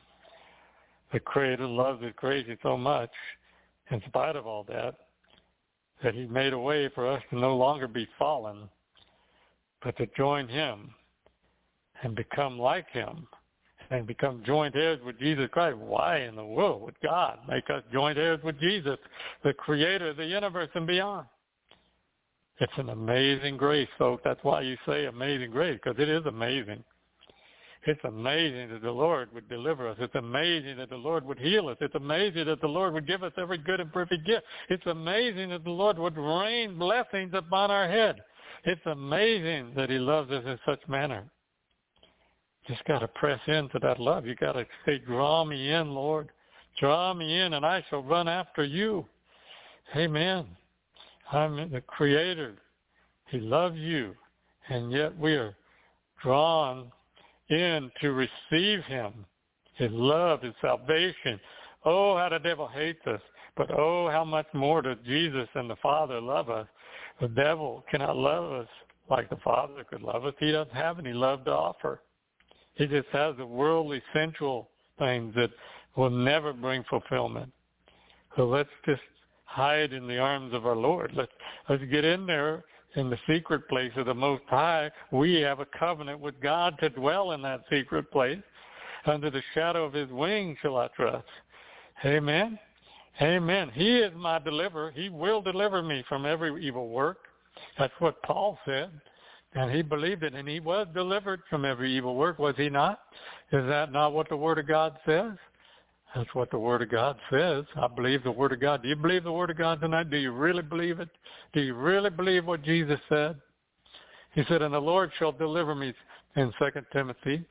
the Creator loves his creation so much, in spite of all that, that he made a way for us to no longer be fallen, but to join him and become like him and become joint heirs with Jesus Christ. Why in the world would God make us joint heirs with Jesus, the Creator of the universe and beyond? It's an amazing grace, folks. That's why you say amazing grace, because it is amazing. It's amazing that the Lord would deliver us. It's amazing that the Lord would heal us. It's amazing that the Lord would give us every good and perfect gift. It's amazing that the Lord would rain blessings upon our head. It's amazing that he loves us in such manner. Just got to press into that love. You got to say, draw me in, Lord. Draw me in, and I shall run after you. Amen. I'm the Creator. He loves you, and yet we are drawn in to receive him, his love, his salvation. Oh, how the devil hates us, but oh, how much more does Jesus and the Father love us. The devil cannot love us like the Father could love us. He doesn't have any love to offer. He just has the worldly, sensual things that will never bring fulfillment. So let's just hide in the arms of our Lord. Let's, let's get in there in the secret place of the Most High. We have a covenant with God to dwell in that secret place. Under the shadow of his wings shall I trust. Amen. Amen. He is my deliverer. He will deliver me from every evil work. That's what Paul said. And he believed it, and he was delivered from every evil work, was he not? Is that not what the Word of God says? That's what the Word of God says. I believe the Word of God. Do you believe the Word of God tonight? Do you really believe it? Do you really believe what Jesus said? He said, and the Lord shall deliver me in Second Timothy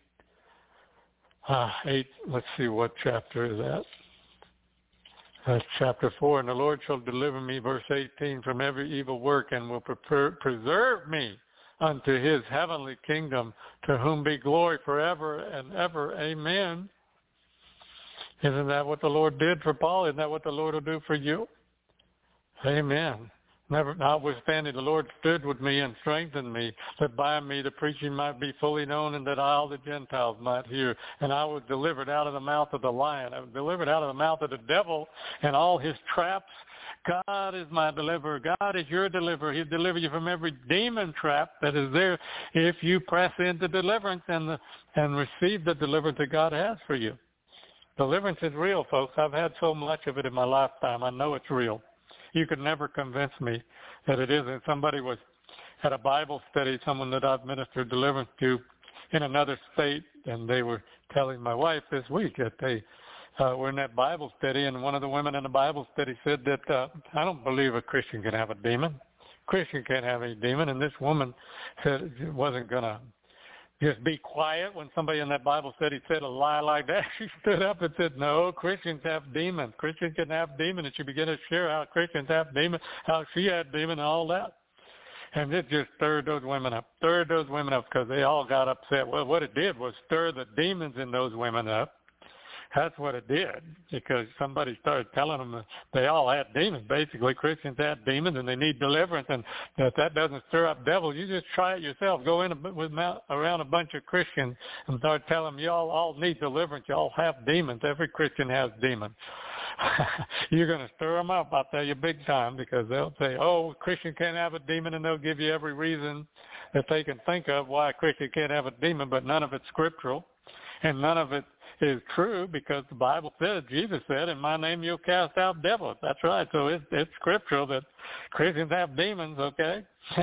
uh, eight. Let's see, what chapter is that? That's chapter four. And the Lord shall deliver me, verse eighteen, from every evil work and will prepare, preserve me unto his heavenly kingdom, to whom be glory forever and ever. Amen. Isn't that what the Lord did for Paul? Isn't that what the Lord will do for you? Amen. Never, notwithstanding, the Lord stood with me and strengthened me, that by me the preaching might be fully known, and that all the Gentiles might hear. And I was delivered out of the mouth of the lion. I was delivered out of the mouth of the devil and all his traps. God is my deliverer. God is your deliverer. He'll deliver you from every demon trap that is there if you press into deliverance and, the, and receive the deliverance that God has for you. Deliverance is real, folks. I've had so much of it in my lifetime. I know it's real. You could never convince me that it isn't. Somebody was at a Bible study, someone that I've ministered deliverance to in another state, and they were telling my wife this week that they uh, were in that Bible study, and one of the women in the Bible study said that, uh, I don't believe a Christian can have a demon. Christian can't have any demon. And this woman said it wasn't going to just be quiet when somebody in that Bible study said a lie like that. She stood up and said, no, Christians have demons. Christians can have demons. And she began to share how Christians have demons, how she had demons and all that. And it just stirred those women up, stirred those women up because they all got upset. Well, what it did was stir the demons in those women up. That's what it did, because somebody started telling them that they all had demons. Basically, Christians had demons, and they need deliverance. And if that doesn't stir up devils, you just try it yourself. Go in a, with, around a bunch of Christians and start telling them, y'all all need deliverance. Y'all have demons. Every Christian has demons. You're going to stir them up, I'll tell you, big time, because they'll say, oh, a Christian can't have a demon, and they'll give you every reason that they can think of why a Christian can't have a demon, but none of it's scriptural, and none of it is true, because the Bible says, Jesus said, in my name you'll cast out devils. That's right. So it's, it's scriptural that Christians have demons, okay?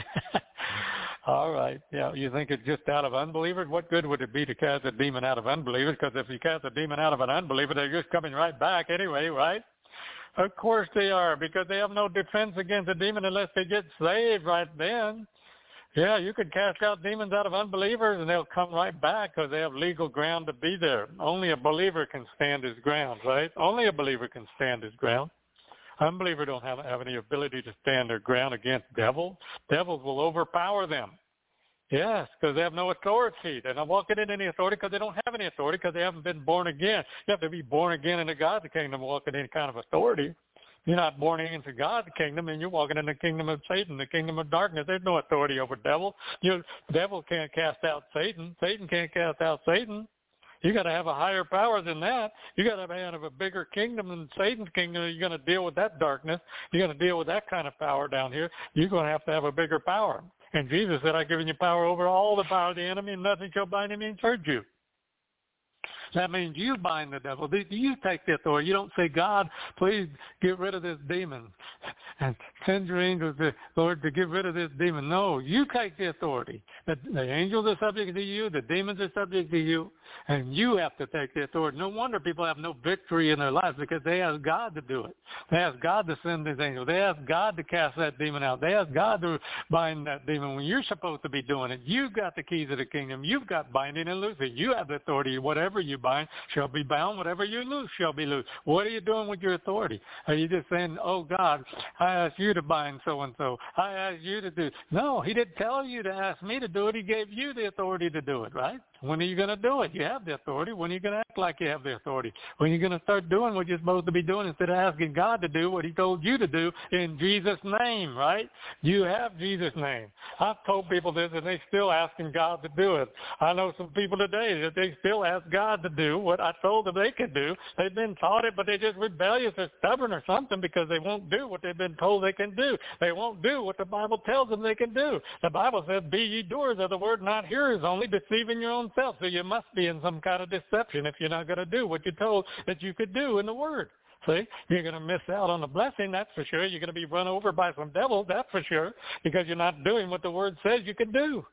All right. Yeah, you think it's just out of unbelievers? What good would it be to cast a demon out of unbelievers? Because if you cast a demon out of an unbeliever, they're just coming right back anyway, right? Of course they are, because they have no defense against a demon unless they get saved right then. Yeah, you could cast out demons out of unbelievers, and they'll come right back because they have legal ground to be there. Only a believer can stand his ground, right? Only a believer can stand his ground. Unbelievers don't have, have any ability to stand their ground against devils. Devils will overpower them. Yes, because they have no authority. They're not walking in any authority because they don't have any authority, because they haven't been born again. You have to be born again into God's kingdom to walk in any kind of authority. You're not born into God's kingdom, and you're walking in the kingdom of Satan, the kingdom of darkness. There's no authority over devil. You, devil can't cast out Satan. Satan can't cast out Satan. You got to have a higher power than that. You got to have a bigger kingdom than Satan's kingdom. You're going to deal with that darkness. You're going to deal with that kind of power down here. You're going to have to have a bigger power. And Jesus said, I've given you power over all the power of the enemy, and nothing shall bind him and hurt you. That means you bind the devil. You take the authority. You don't say, God, please get rid of this demon and send your angels, to, Lord, to get rid of this demon. No, you take the authority. The, the angels are subject to you. The demons are subject to you. And you have to take the authority. No wonder people have no victory in their lives, because they ask God to do it. They ask God to send his angels. They ask God to cast that demon out. They ask God to bind that demon when you're supposed to be doing it. You've got the keys of the kingdom. You've got binding and loosing. You have the authority. Whatever you bind shall be bound. Whatever you loose shall be loose. What are you doing with your authority? Are you just saying, oh, God, I asked you to bind so-and-so. I asked you to do. No, he didn't tell you to ask me to do it. He gave you the authority to do it, right? When are you going to do it? You have the authority. When are you going to act like you have the authority? When are you going to start doing what you're supposed to be doing instead of asking God to do what he told you to do in Jesus' name, right? You have Jesus' name. I've told people this, and they're still asking God to do it. I know some people today that they still ask God to do what I told them they could do. They've been taught it, but they're just rebellious or stubborn or something, because they won't do what they've been told they can do. They won't do what the Bible tells them they can do. The Bible says, be ye doers of the word, not hearers only, deceiving your own self. So you must be in some kind of deception if you're not going to do what you're told that you could do in the Word. See, you're going to miss out on the blessing, that's for sure. You're going to be run over by some devils, that's for sure, because you're not doing what the Word says you can do.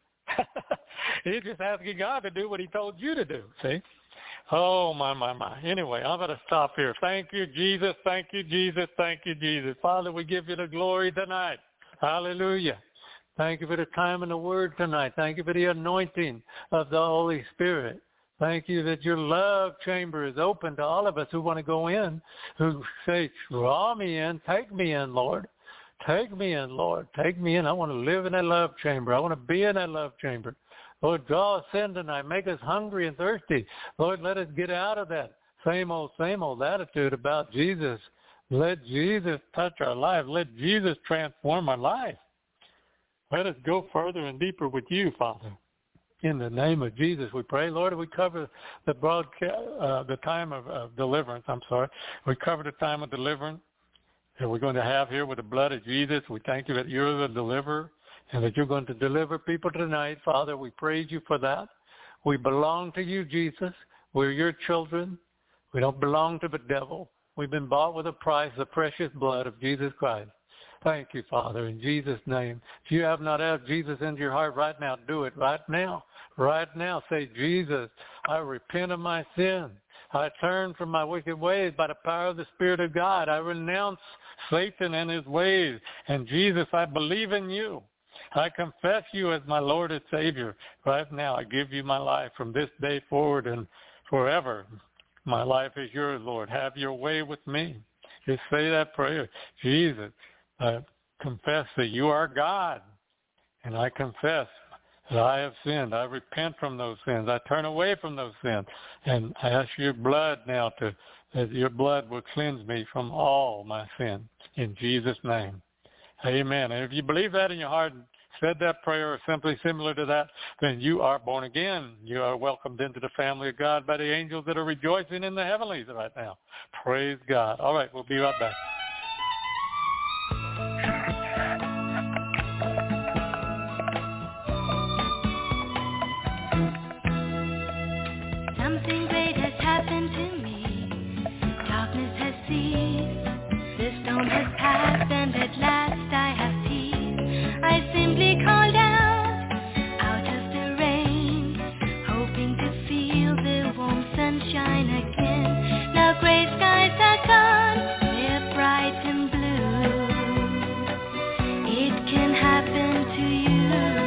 You're just asking God to do what he told you to do, see? Oh, my, my, my. Anyway, I'm going to stop here. Thank you, Jesus. Thank you, Jesus. Thank you, Jesus. Father, we give you the glory tonight. Hallelujah. Thank you for the time in the Word tonight. Thank you for the anointing of the Holy Spirit. Thank you that your love chamber is open to all of us who want to go in, who say, draw me in, take me in, Lord. Take me in, Lord. Take me in. I want to live in that love chamber. I want to be in that love chamber. Lord, draw us in tonight. Make us hungry and thirsty. Lord, let us get out of that same old, same old attitude about Jesus. Let Jesus touch our life. Let Jesus transform our life. Let us go further and deeper with you, Father. In the name of Jesus, we pray. Lord, we cover the broadcast, uh, the time of, of deliverance. I'm sorry. We cover the time of deliverance that we're going to have here with the blood of Jesus. We thank you that you're the deliverer and that you're going to deliver people tonight. Father, we praise you for that. We belong to you, Jesus. We're your children. We don't belong to the devil. We've been bought with a price, the precious blood of Jesus Christ. Thank you, Father, in Jesus' name. If you have not asked Jesus into your heart right now, do it right now. Right now, say, Jesus, I repent of my sin. I turn from my wicked ways by the power of the Spirit of God. I renounce Satan and his ways. And Jesus, I believe in you. I confess you as my Lord and Savior. Right now, I give you my life from this day forward and forever. My life is yours, Lord. Have your way with me. Just say that prayer. Jesus, I confess that you are God, and I confess that I have sinned. I repent from those sins. I turn away from those sins. And I ask your blood now to, that your blood will cleanse me from all my sin. In Jesus' name. Amen. And if you believe that in your heart and said that prayer or simply similar to that, then you are born again. You are welcomed into the family of God by the angels that are rejoicing in the heavenlies right now. Praise God. All right, we'll be right back.
Something great has happened to me. Darkness has ceased. The storm has passed, and at last I have peace. I simply called out, out of the rain, hoping to feel the warm sunshine again. Now gray skies are gone, they're bright and blue. It can happen to you.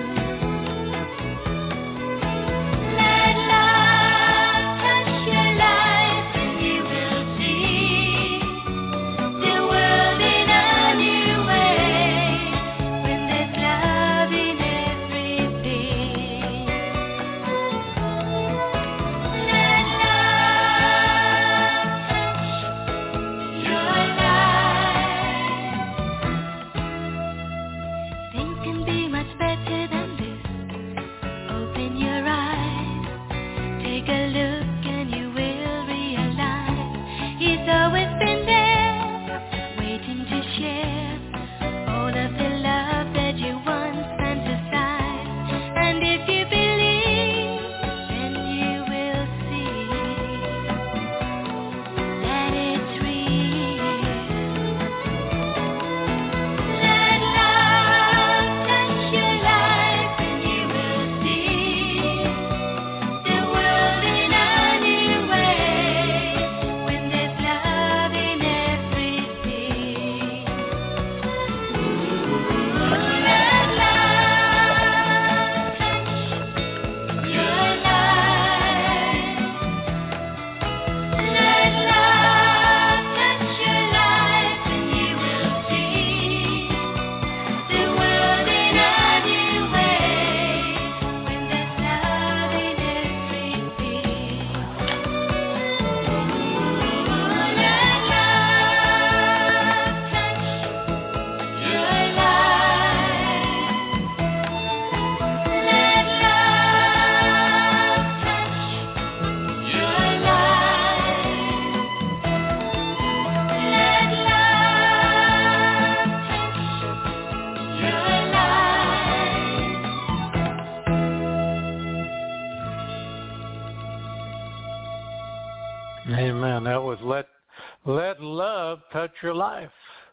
Amen. That was Let Let Love Touch Your Life.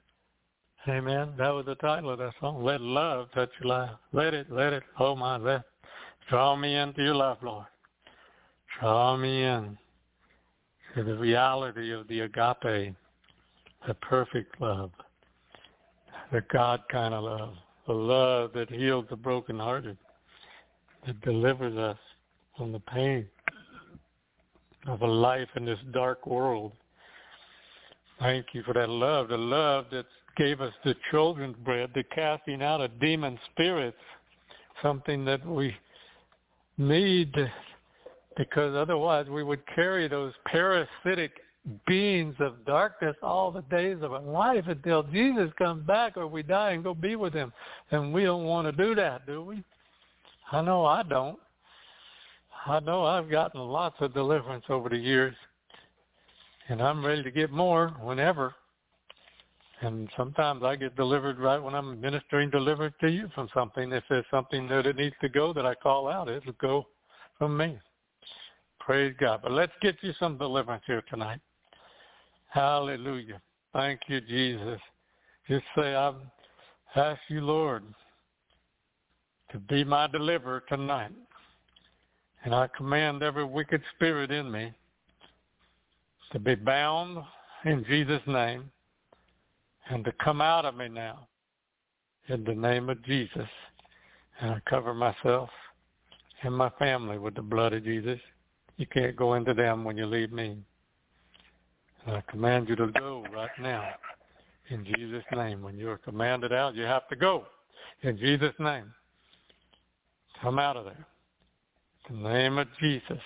Amen. That was the title of that song. Let love touch your life. Let it, let it, oh my, let draw me into your life, Lord. Draw me in to the reality of the agape, the perfect love, the God kind of love, the love that heals the brokenhearted, that delivers us from the pain of a life in this dark world. Thank you for that love, the love that gave us the children's bread, the casting out of demon spirits, something that we need because otherwise we would carry those parasitic beings of darkness all the days of our life until Jesus comes back or we die and go be with him. And we don't want to do that, do we? I know I don't. I know I've gotten lots of deliverance over the years, and I'm ready to get more whenever. And sometimes I get delivered right when I'm ministering deliverance to you from something. If there's something that it needs to go that I call out, it'll go from me. Praise God. But let's get you some deliverance here tonight. Hallelujah. Thank you, Jesus. Just say, I ask you, Lord, to be my deliverer tonight. And I command every wicked spirit in me to be bound in Jesus' name and to come out of me now in the name of Jesus. And I cover myself and my family with the blood of Jesus. You can't go into them when you leave me. And I command you to go right now in Jesus' name. When you're commanded out, you have to go in Jesus' name. Come out of there. In the name of Jesus,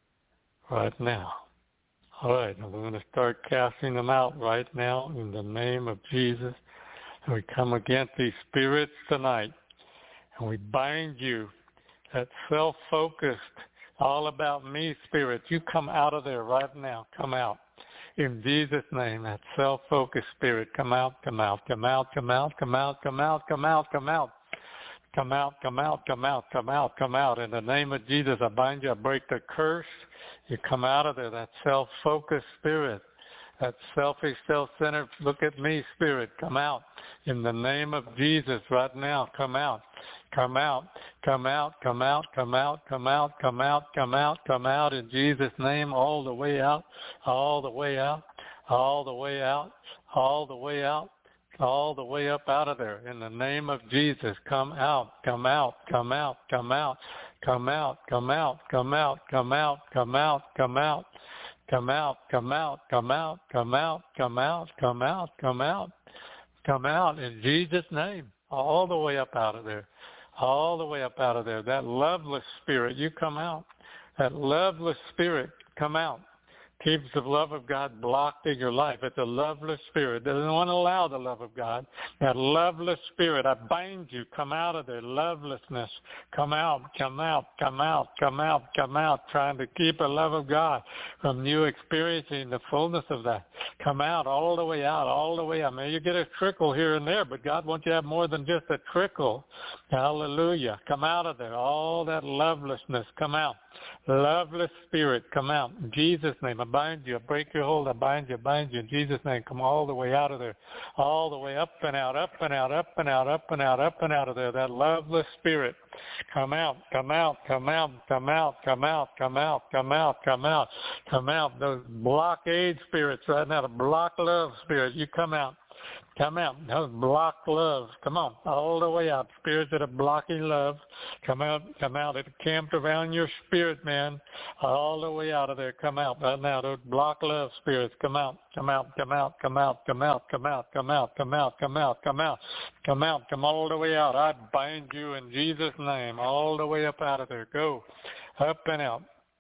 right now. All right, I'm going to start casting them out right now in the name of Jesus. And we come against these spirits tonight, and we bind you, that self-focused, all about me spirit. You come out of there right now. Come out. In Jesus' name, that self-focused spirit, come out, come out, come out, come out, come out, come out, come out, come out. Come out, come out, come out, come out, come out. In the name of Jesus, I bind you, I break the curse. You come out of there, that self-focused spirit, that selfish, self-centered, look at me spirit, come out. In the name of Jesus right now, come out. Come out, come out, come out, come out, come out, come out, come out, come out in Jesus' name, all the way out, all the way out, all the way out, all the way out. All the way up out of there. In the name of Jesus, come out, come out, come out, come out, come out, come out, come out, come out, come out, come out, come out, come out, come out, come out, come out, come out, come out, come out in Jesus' name. All the way up out of there. All the way up out of there. That loveless spirit, you come out. That loveless spirit, come out. Keeps the love of God blocked in your life. It's a loveless spirit. It doesn't want to allow the love of God. That loveless spirit, I bind you. Come out of there. Lovelessness. Come out, come out, come out, come out, come out. Trying to keep the love of God from you experiencing the fullness of that. Come out, all the way out, all the way out. Maybe you get a trickle here and there, but God wants you to have more than just a trickle. Hallelujah. Come out of there. All that lovelessness, come out. Loveless spirit, come out. In Jesus' name, I bind you. I break your hold. I bind you. I bind you. In Jesus' name, come all the way out of there. All the way up and out, up and out, up and out, up and out, up and out of there. That loveless spirit, come out, come out, come out, come out, come out, come out, come out, come out, come out. Those blockade spirits right now, the block love spirit, you come out. Come out. Those block love. Come on. All the way out. Spirits that are blocking love. Come out. Come out. It camped around your spirit, man. All the way out of there. Come out. Right now. Those block love spirits. Come out. Come out. Come out. Come out. Come out. Come out. Come out. Come out. Come out. Come out. Come out. Come all the way out. I bind you in Jesus' name. All the way up out of there. Go. Up and out.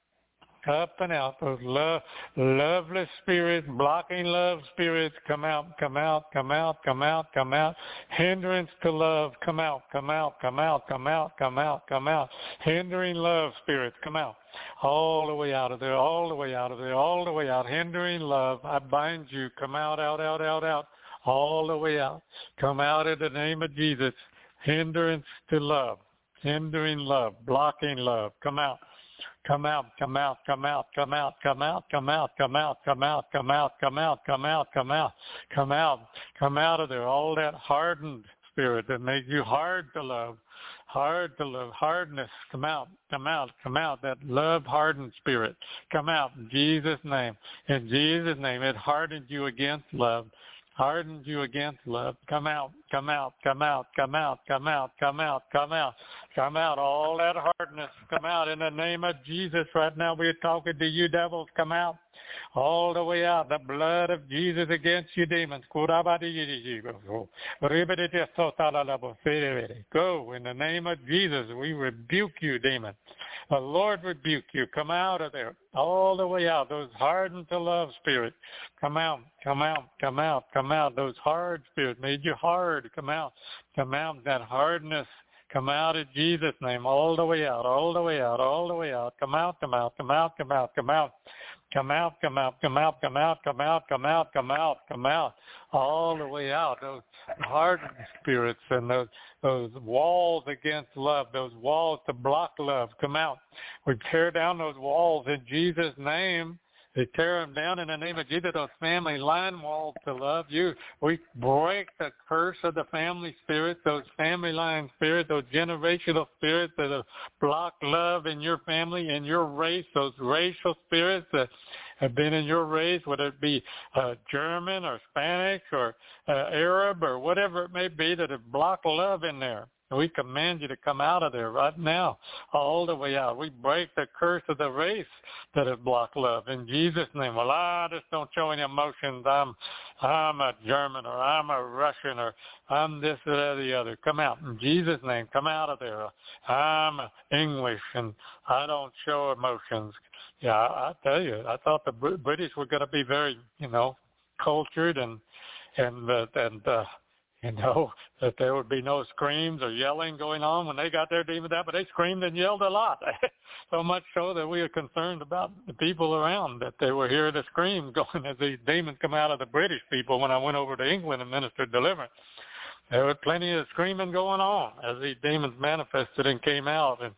Up and out, those love, loveless spirits, blocking love spirits, come out, come out, come out, come out, come out. Hindrance to love, come out, come out, come out, come out, come out, come out. Hindering love spirits, come out. All the way out of there, all the way out of there, all the way out. Hindering love, I bind you. Come out, out, out, out, out. All the way out. Come out in the name of Jesus. Hindrance to love, hindering love, blocking love, come out. Come out, come out, come out, come out, come out, come out, come out, come out, come out, come out, come out, come out, come out, come out of there. All that hardened spirit that made you hard to love, hard to love, hardness, come out, come out, come out. That love hardened spirit, come out in Jesus' name. In Jesus' name, it hardened you against love. Hardened you against love. Come out, come out, come out, come out, come out, come out, come out, come out. All that hardness, come out in the name of Jesus. Right now we're talking to you devils. Come out. All the way out. The blood of Jesus against you demons. Go in the name of Jesus. We rebuke you, demon. The Lord rebuke you. Come out of there. All the way out. Those hardened to love spirits. Come out. Come out. Come out. Come out. Those hard spirits made you hard. Come out. Come out. That hardness. Come out in Jesus' name. All the way out. All the way out. All the way out. Come out. Come out. Come out. Come out. Come out. Come out, come out, come out, come out, come out, come out, come out, come out, all the way out. Those hardened spirits and those those walls against love, those walls to block love, come out. We tear down those walls in Jesus' name. They tear them down in the name of Jesus, those family line walls to love you. We break the curse of the family spirits, those family line spirits, those generational spirits that have blocked love in your family, in your race, those racial spirits that have been in your race, whether it be uh, German or Spanish or uh, Arab or whatever it may be, that have blocked love in there. We command you to come out of there right now, all the way out. We break the curse of the race that has blocked love in Jesus' name. Well, I just don't show any emotions. I'm, I'm a German, or I'm a Russian, or I'm this or the other. Come out in Jesus' name. Come out of there. I'm English, and I don't show emotions. Yeah, I, I tell you, I thought the Br- British were going to be very, you know, cultured and and uh, and uh, you know that there would be no screams or yelling going on when they got their demons out, but they screamed and yelled a lot, so much so that we were concerned about the people around, that they were hearing the scream going as these demons come out of the British people. When I went over to England and ministered deliverance, there was plenty of screaming going on as these demons manifested and came out, and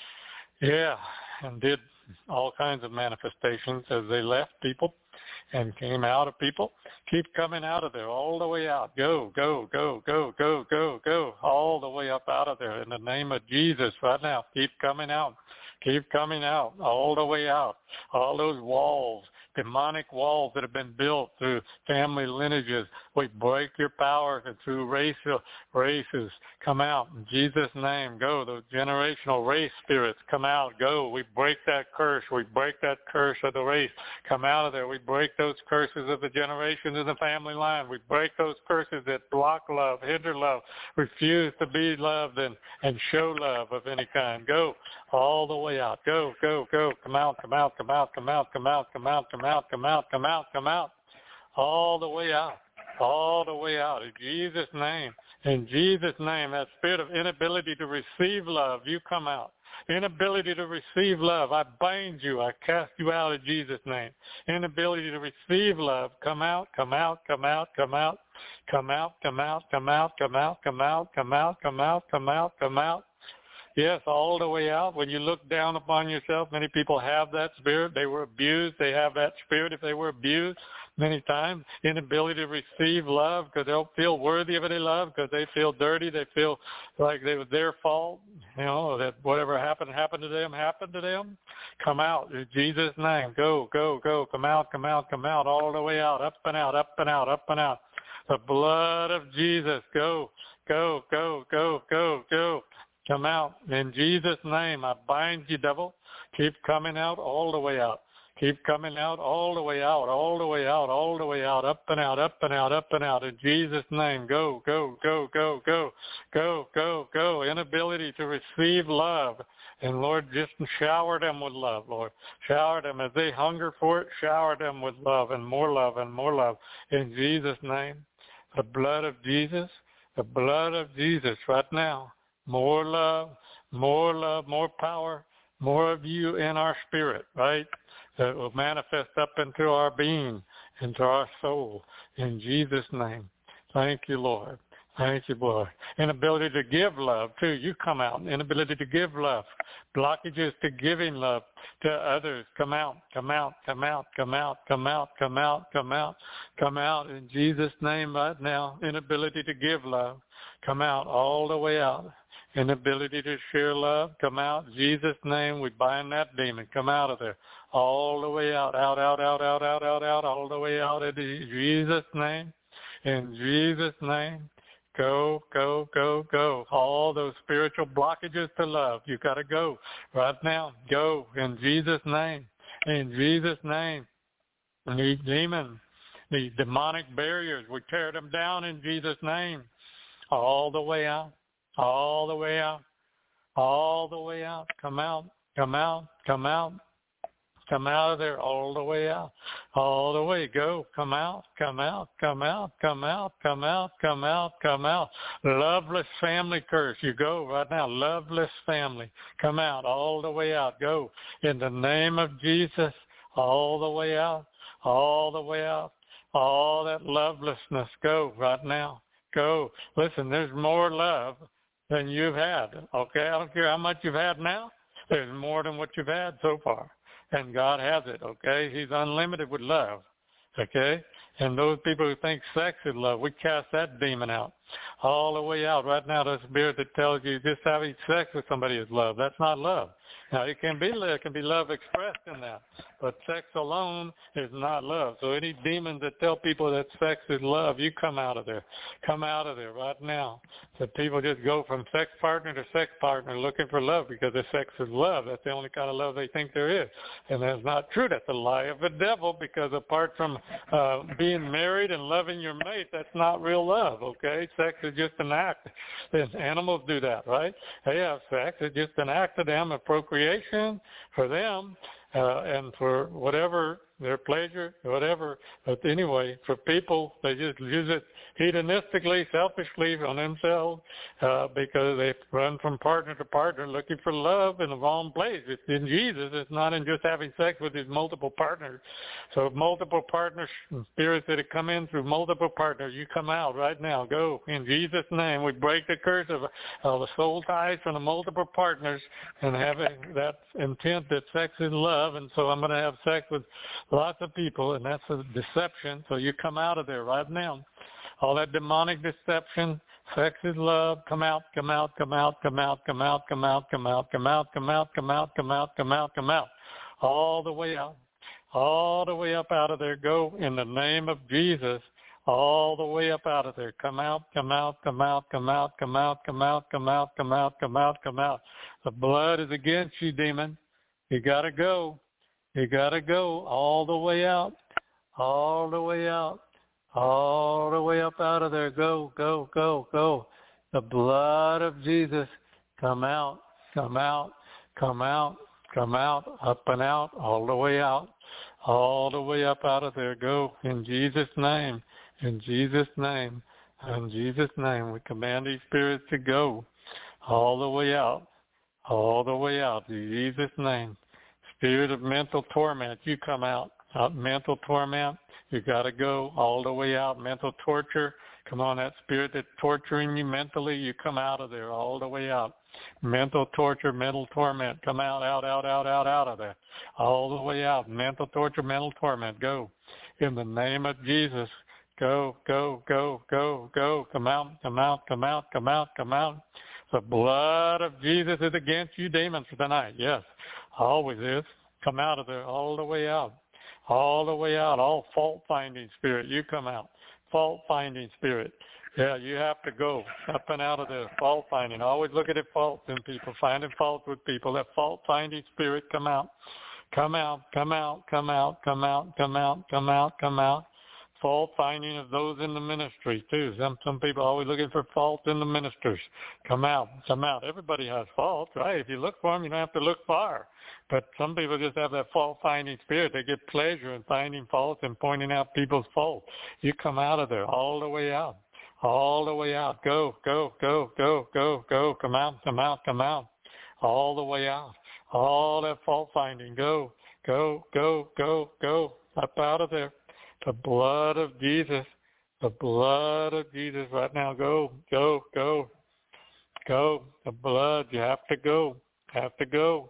yeah, and did all kinds of manifestations as they left people and came out of people. Keep coming out of there, all the way out. Go, go, go, go, go, go, go, all the way up out of there in the name of Jesus right now. Keep coming out. Keep coming out, all the way out. All those walls, demonic walls that have been built through family lineages, we break your power, and through racial races, come out in Jesus' name. Go. Those generational race spirits, come out. Go. We break that curse. We break that curse of the race. Come out of there. We break those curses of the generations in the family line. We break those curses that block love, hinder love, refuse to be loved and, and show love of any kind. Go all the way out. Go, go, go. Come out, come out, come out, come out, come out, come out, come out, come out, come out, come out. All the way out. All the way out. In Jesus' name. In Jesus' name, that spirit of inability to receive love, you come out. Inability to receive love, I bind you. I cast you out in Jesus' name. Inability to receive love, come out, come out, come out, come out, come out, come out, come out, come out, come out, come out, come out, come out, come out. Yes, all the way out. When you look down upon yourself, many people have that spirit. They were abused. They have that spirit if they were abused many times. Inability to receive love because they don't feel worthy of any love, because they feel dirty. They feel like it was their fault, you know, that whatever happened, happened to them, happened to them. Come out in Jesus' name. Go, go, go. Come out, come out, come out, all the way out, up and out, up and out, up and out. The blood of Jesus. Go, go, go, go, go, go. Come out. In Jesus' name, I bind you, devil. Keep coming out all the way out. Keep coming out all the way out, all the way out, all the way out, up and out, up and out, up and out. In Jesus' name, go, go, go, go, go, go, go, go. Inability to receive love. And, Lord, just shower them with love, Lord. Shower them as they hunger for it. Shower them with love and more love and more love. In Jesus' name, the blood of Jesus, the blood of Jesus right now. More love, more love, more power, more of you in our spirit, right? That will manifest up into our being, into our soul, in Jesus' name. Thank you, Lord. Thank you, Lord. Inability to give love, too. You come out. Inability to give love. Blockages to giving love to others. Come out, come out, come out, come out, come out, come out, come out, come out in Jesus' name right now. Inability to give love. Come out all the way out. Inability to share love, come out. In Jesus' name, we bind that demon. Come out of there. All the way out, out, out, out, out, out, out, out, all the way out in Jesus' name. In Jesus' name, go, go, go, go. All those spiritual blockages to love, you got to go right now. Go in Jesus' name. In Jesus' name. These demons, these demonic barriers, we tear them down in Jesus' name. All the way out. All the way out, all the way out, come out, come out, come out, come out of there, all the way out, all the way, go, come out, come out, come out, come out, come out, come out, come out. Loveless family curse, you go right now, loveless family, come out, all the way out, go, in the name of Jesus, all the way out, all the way out, all that lovelessness, go right now, go. Listen, there's more love than you've had, okay? I don't care how much you've had now. There's more than what you've had so far, and God has it, okay? He's unlimited with love, okay? And those people who think sex is love, we cast that demon out. all the way out. Right now, the spirit that tells you just having sex with somebody is love. That's not love. Now, it can be it can be love expressed in that, but sex alone is not love. So any demons that tell people that sex is love, you come out of there. Come out of there right now. So people just go from sex partner to sex partner looking for love because the sex is love. That's the only kind of love they think there is. And that's not true. That's a lie of the devil, because apart from uh, being married and loving your mate, that's not real love, okay? Sex is just an act. And animals do that, right? They have sex. It's just an act of them, a procreation for them, uh, and for whatever their pleasure, whatever. But anyway, for people, they just use it hedonistically, selfishly on themselves, uh, because they run from partner to partner looking for love in the wrong place. It's in Jesus. It's not in just having sex with his multiple partners. So multiple partners, spirits that have come in through multiple partners, you come out right now. Go in Jesus' name. We break the curse of, of the soul ties from the multiple partners and having that intent that sex is love. And so I'm going to have sex with lots of people, and that's a deception. So you come out of there right now. All that demonic deception, sex is love, come out, come out, come out, come out, come out, come out, come out, come out, come out, come out, come out, come out, come out, all the way out, all the way up out of there. Go in the name of Jesus, all the way up out of there. Come out, come out, come out, come out, come out, come out, come out, come out, come out, come out. The blood is against you, demon. You got to go. You got to go all the way out, all the way out, all the way up out of there. Go, go, go, go. The blood of Jesus, come out, come out, come out, come out, up and out, all the way out, all the way up out of there. Go in Jesus' name, in Jesus' name, in Jesus' name. We command these spirits to go all the way out, all the way out, in Jesus' name. Spirit of mental torment, you come out. Out mental torment, you got to go all the way out. Mental torture, come on, that spirit that's torturing you mentally, you come out of there all the way out. Mental torture, mental torment, come out, out, out, out, out, out of there, all the way out. Mental torture, mental torment, go. In the name of Jesus, go, go, go, go, go. Come out, come out, come out, come out, come out. The blood of Jesus is against you, demons, for tonight. Yes, always is. Come out of there all the way out. All the way out. All fault-finding spirit, you come out. Fault-finding spirit. Yeah, you have to go up and out of there. Fault-finding. Always look at the faults in people. Finding faults with people. That fault-finding spirit, come out. Come out, come out, come out, come out, come out, come out, come out. Fault finding of those in the ministry too. Some some people are always looking for fault in the ministers. Come out, come out. Everybody has faults, right? If you look for them, you don't have to look far. But some people just have that fault finding spirit. They get pleasure in finding faults and pointing out people's faults. You come out of there all the way out, all the way out. Go, go, go, go, go, go. Come out, come out, come out, all the way out. All that fault finding. Go, go, go, go, go. Up out of there. The blood of Jesus, the blood of Jesus right now. Go, go, go, go. The blood, you have to go, have to go.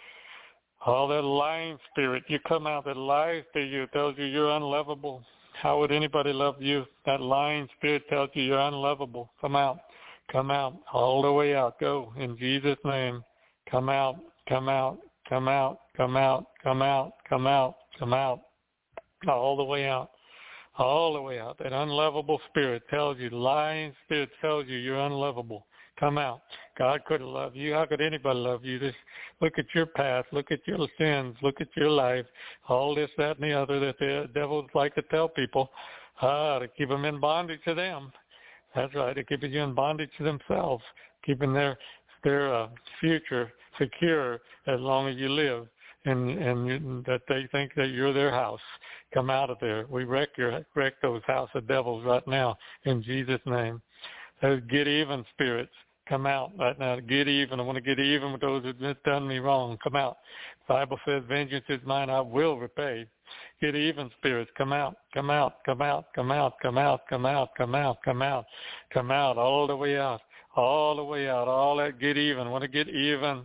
All that lying spirit, you come out that lies to you, tells you you're unlovable. How would anybody love you? That lying spirit tells you you're unlovable. Come out, come out, all the way out. Go, in Jesus' name. Come out, come out, come out, come out, come out, come out, come out. All the way out, all the way out. That unlovable spirit tells you, lying spirit tells you you're unlovable. Come out. God couldn't love you. How could anybody love you? Just look at your past. Look at your sins. Look at your life. All this, that, and the other that the devils like to tell people ah, to keep them in bondage to them. That's right. They're keeping you in bondage to themselves, keeping their their uh, future secure as long as you live. And, and that they think that you're their house. Come out of there. We wreck your wreck those house of devils right now in Jesus' name. Those get even spirits, come out right now. Get even. I want to get even with those that done me wrong. Come out. The Bible says, vengeance is mine, I will repay. Get even spirits, come out, come out, come out, come out, come out, come out, come out, come out, come out, all the way out, all the way out, all that get even. I want to get even.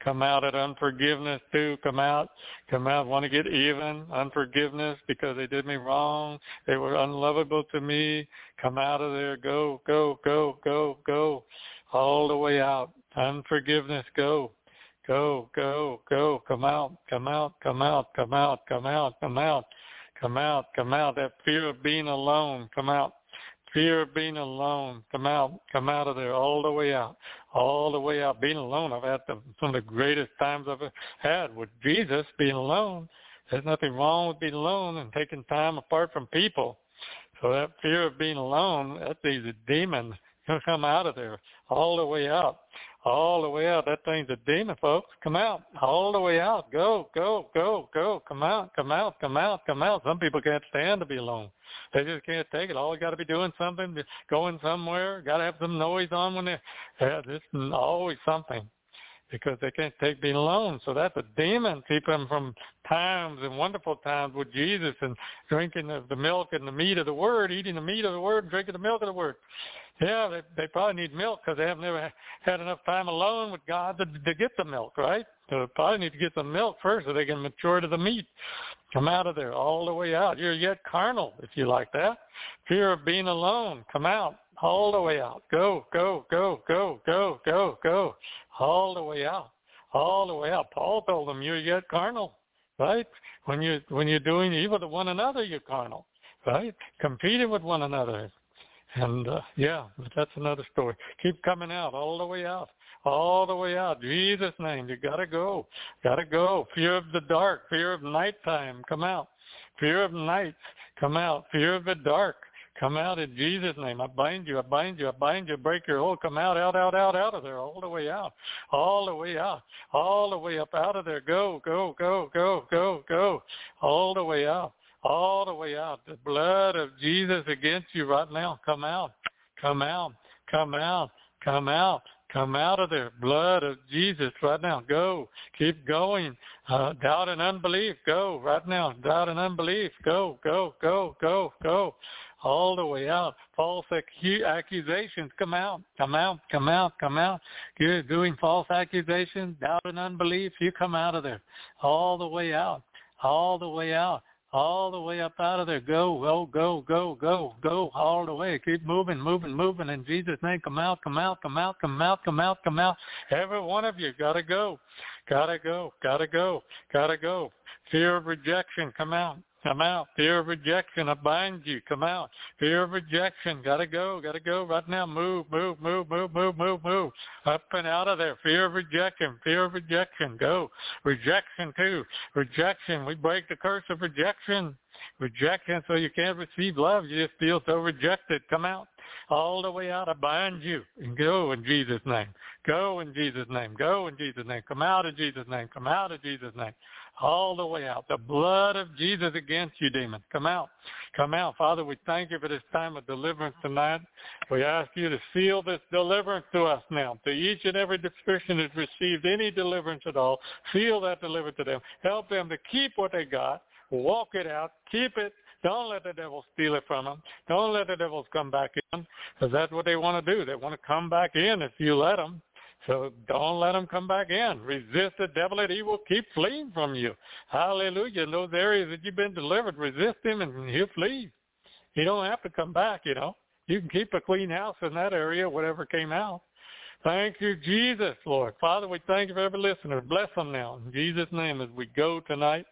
Come out at unforgiveness too. Come out, come out, want to get even. Unforgiveness because they did me wrong. They were unlovable to me. Come out of there. Go, go, go, go, go. All the way out. Unforgiveness, go. Go, go, go. Come out, come out, come out, come out, come out, come out, come out, come out. That fear of being alone, come out. Fear of being alone, come out, come out of there, all the way out, all the way out. Being alone, I've had the, some of the greatest times I've had with Jesus, being alone. There's nothing wrong with being alone and taking time apart from people. So that fear of being alone, that thing's a demon. He'll come out of there, all the way out, all the way out. That thing's a demon, folks. Come out, all the way out. Go, go, go, go. Come out, come out, come out, come out. Some people can't stand to be alone. They just can't take it. Always got to be doing something, going somewhere. Got to have some noise on when they. Yeah, there's always something because they can't take being alone. So that's a demon. Keep them from times and wonderful times with Jesus and drinking of the milk and the meat of the Word, eating the meat of the Word and drinking the milk of the Word. Yeah, they, they probably need milk because they haven't ever had enough time alone with God to, to get the milk, right? So they probably need to get some milk first so they can mature to the meat. Come out of there, all the way out. You're yet carnal, if you like that. Fear of being alone, come out, all the way out. Go, go, go, go, go, go, go, all the way out, all the way out. Paul told them, you're yet carnal, right? When you're, when you're doing evil to one another, you're carnal, right? Competing with one another. And, uh, yeah, but that's another story. Keep coming out, all the way out, all the way out. Jesus' name, you got to go, got to go. Fear of the dark, fear of nighttime, come out. Fear of night, come out. Fear of the dark, come out in Jesus' name. I bind you, I bind you, I bind you, break your hold. Come out, out, out, out, out of there, all the way out, all the way out, all the way up out of there. Go, go, go, go, go, go, all the way out. All the way out. The blood of Jesus against you right now. Come out. Come out. Come out. Come out. Come out of there. Blood of Jesus right now. Go. Keep going. Uh, doubt and unbelief. Go right now. Doubt and unbelief. Go, go, go, go, go. All the way out. False acu- accusations. Come out. Come out. Come out. Come out. You're doing false accusations. Doubt and unbelief. You come out of there. All the way out. All the way out. All the way up out of there. Go, go, go, go, go, go, all the way. Keep moving, moving, moving. In Jesus' name, come out, come out, come out, come out, come out, come out. Every one of you got to go. Got to go, got to go, got to go. Fear of rejection, come out. Come out. Fear of rejection, I bind you. Come out. Fear of rejection, gotta go, gotta go right now. Move, move, move, move, move, move, move. Up and out of there. Fear of rejection, fear of rejection, go. Rejection too. Rejection, we break the curse of rejection. Rejection, so you can't receive love. You just feel so rejected. Come out. All the way out, I bind you. And go in Jesus' name. Go in Jesus' name. Go in Jesus' name. Come out in Jesus' name. Come out in Jesus' name. All the way out. The blood of Jesus against you, demon. Come out. Come out. Father, we thank you for this time of deliverance tonight. We ask you to seal this deliverance to us now. To each and every person who's received any deliverance at all, seal that deliverance to them. Help them to keep what they got. Walk it out. Keep it. Don't let the devil steal it from them. Don't let the devils come back in, because that's what they want to do. They want to come back in if you let them. So don't let them come back in. Resist the devil and he will keep fleeing from you. Hallelujah. In those areas that you've been delivered, resist him and he'll flee. You don't have to come back, you know. You can keep a clean house in that area, whatever came out. Thank you, Jesus, Lord. Father, we thank you for every listener. Bless them now. In Jesus' name, as we go tonight,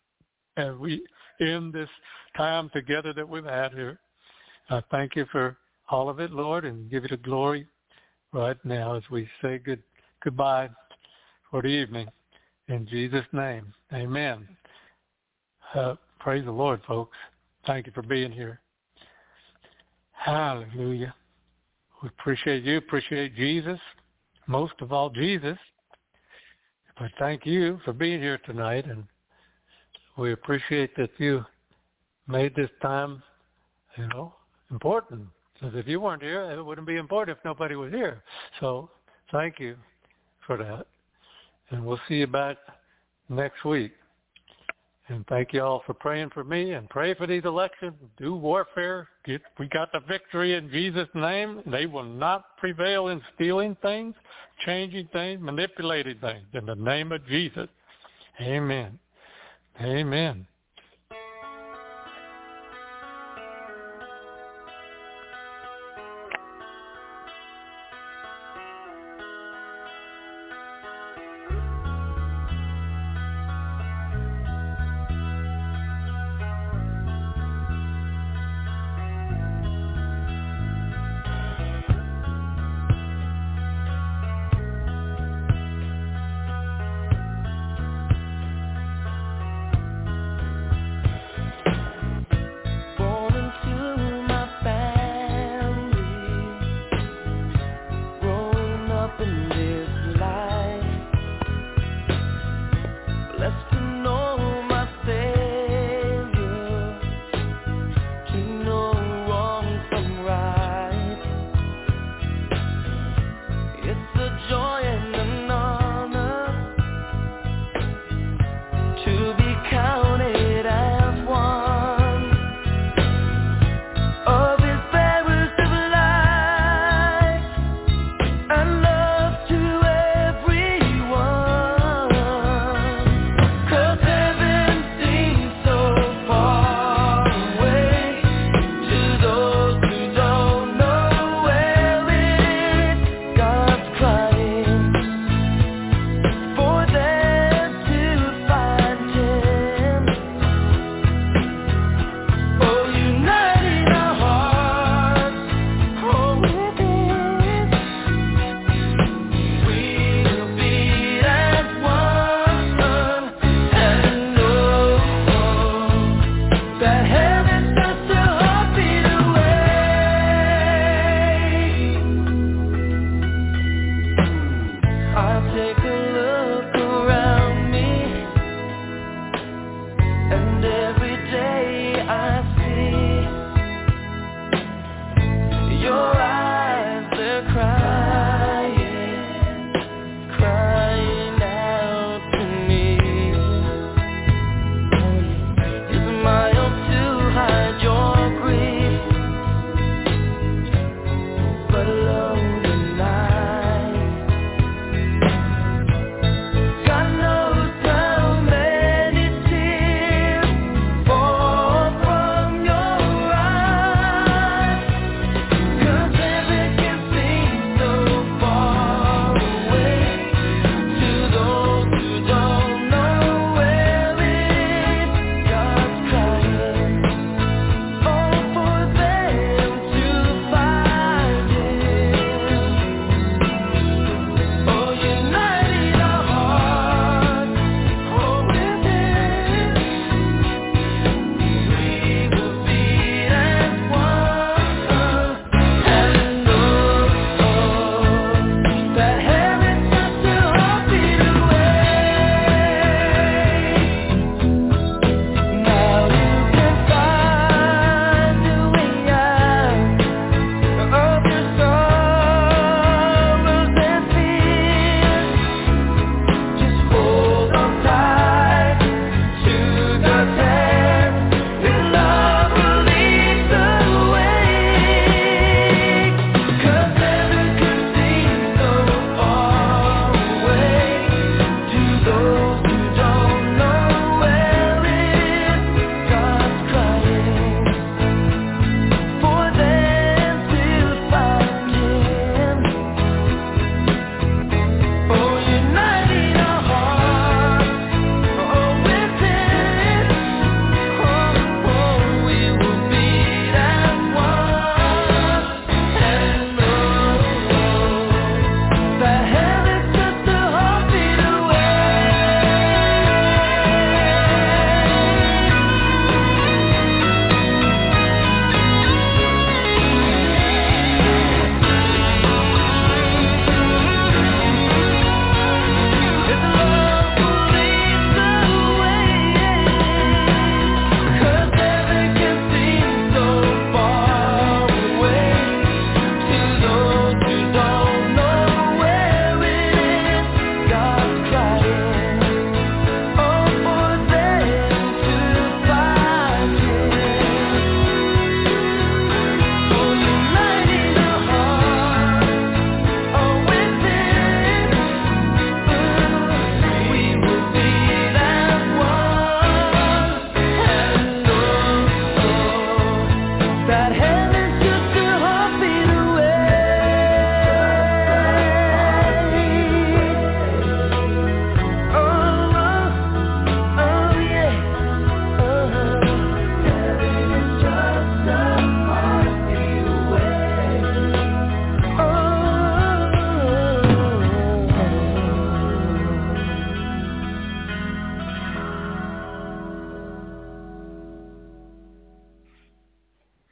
as we end this time together that we've had here, I thank you for all of it, Lord, and give you the glory right now as we say good goodbye for the evening. In Jesus' name, amen. Uh, praise the Lord, folks. Thank you for being here. Hallelujah. We appreciate you, appreciate Jesus, most of all Jesus. But thank you for being here tonight, and we appreciate that you made this time, you know, important. Because if you weren't here, it wouldn't be important if nobody was here. So thank you for that. And we'll see you back next week. And thank you all for praying for me and pray for these elections. Do warfare. Get, we got the victory in Jesus' name. They will not prevail in stealing things, changing things, manipulating things. In the name of Jesus. Amen. Amen.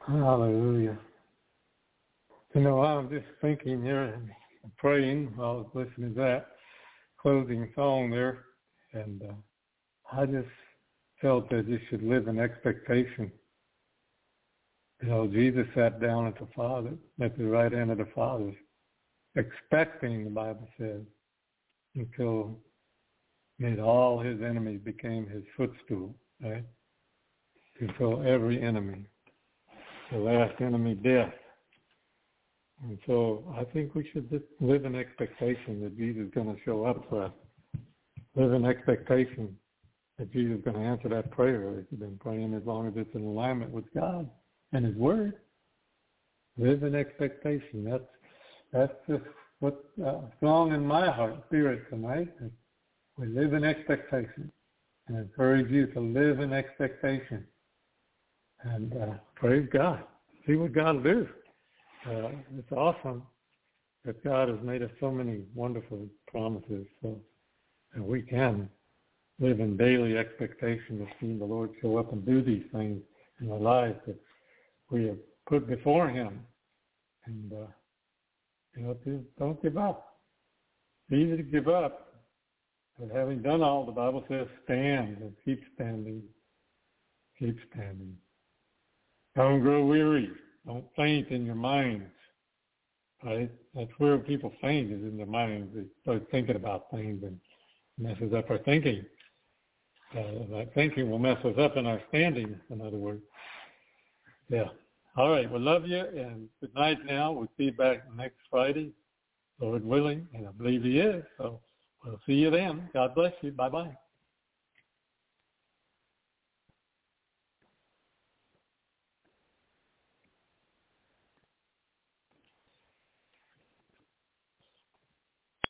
Hallelujah. You know, I'm just thinking here and praying while I was listening to that closing song there, and uh, I just felt that you should live in expectation. You know, Jesus sat down at the Father, at the right hand of the Father, expecting, the Bible says, until made all his enemies became his footstool, right? Until every enemy, the last enemy, death. And so I think we should just live in expectation that Jesus is going to show up for us. Live in expectation that Jesus is going to answer that prayer that you've been praying, as long as it's in alignment with God and his word. Live in expectation. That's that's just what's uh, strong in my heart, spirit tonight. We live in expectation. And I encourage you to live in expectation. And uh, praise God. See what God will do. Uh, it's awesome that God has made us so many wonderful promises, so that we can live in daily expectation of seeing the Lord show up and do these things in our lives that we have put before him. And, uh, you know, just don't give up. It's easy to give up, but having done all, the Bible says stand and keep standing. Keep standing. Don't grow weary. Don't faint in your minds, right? That's where people faint, is in their minds. They start thinking about things and messes up our thinking. Uh, that thinking will mess us up in our standing, in other words. Yeah. All right. We love you, and good night now. We'll see you back next Friday, Lord willing, and I believe he is. So we'll see you then. God bless you. Bye-bye.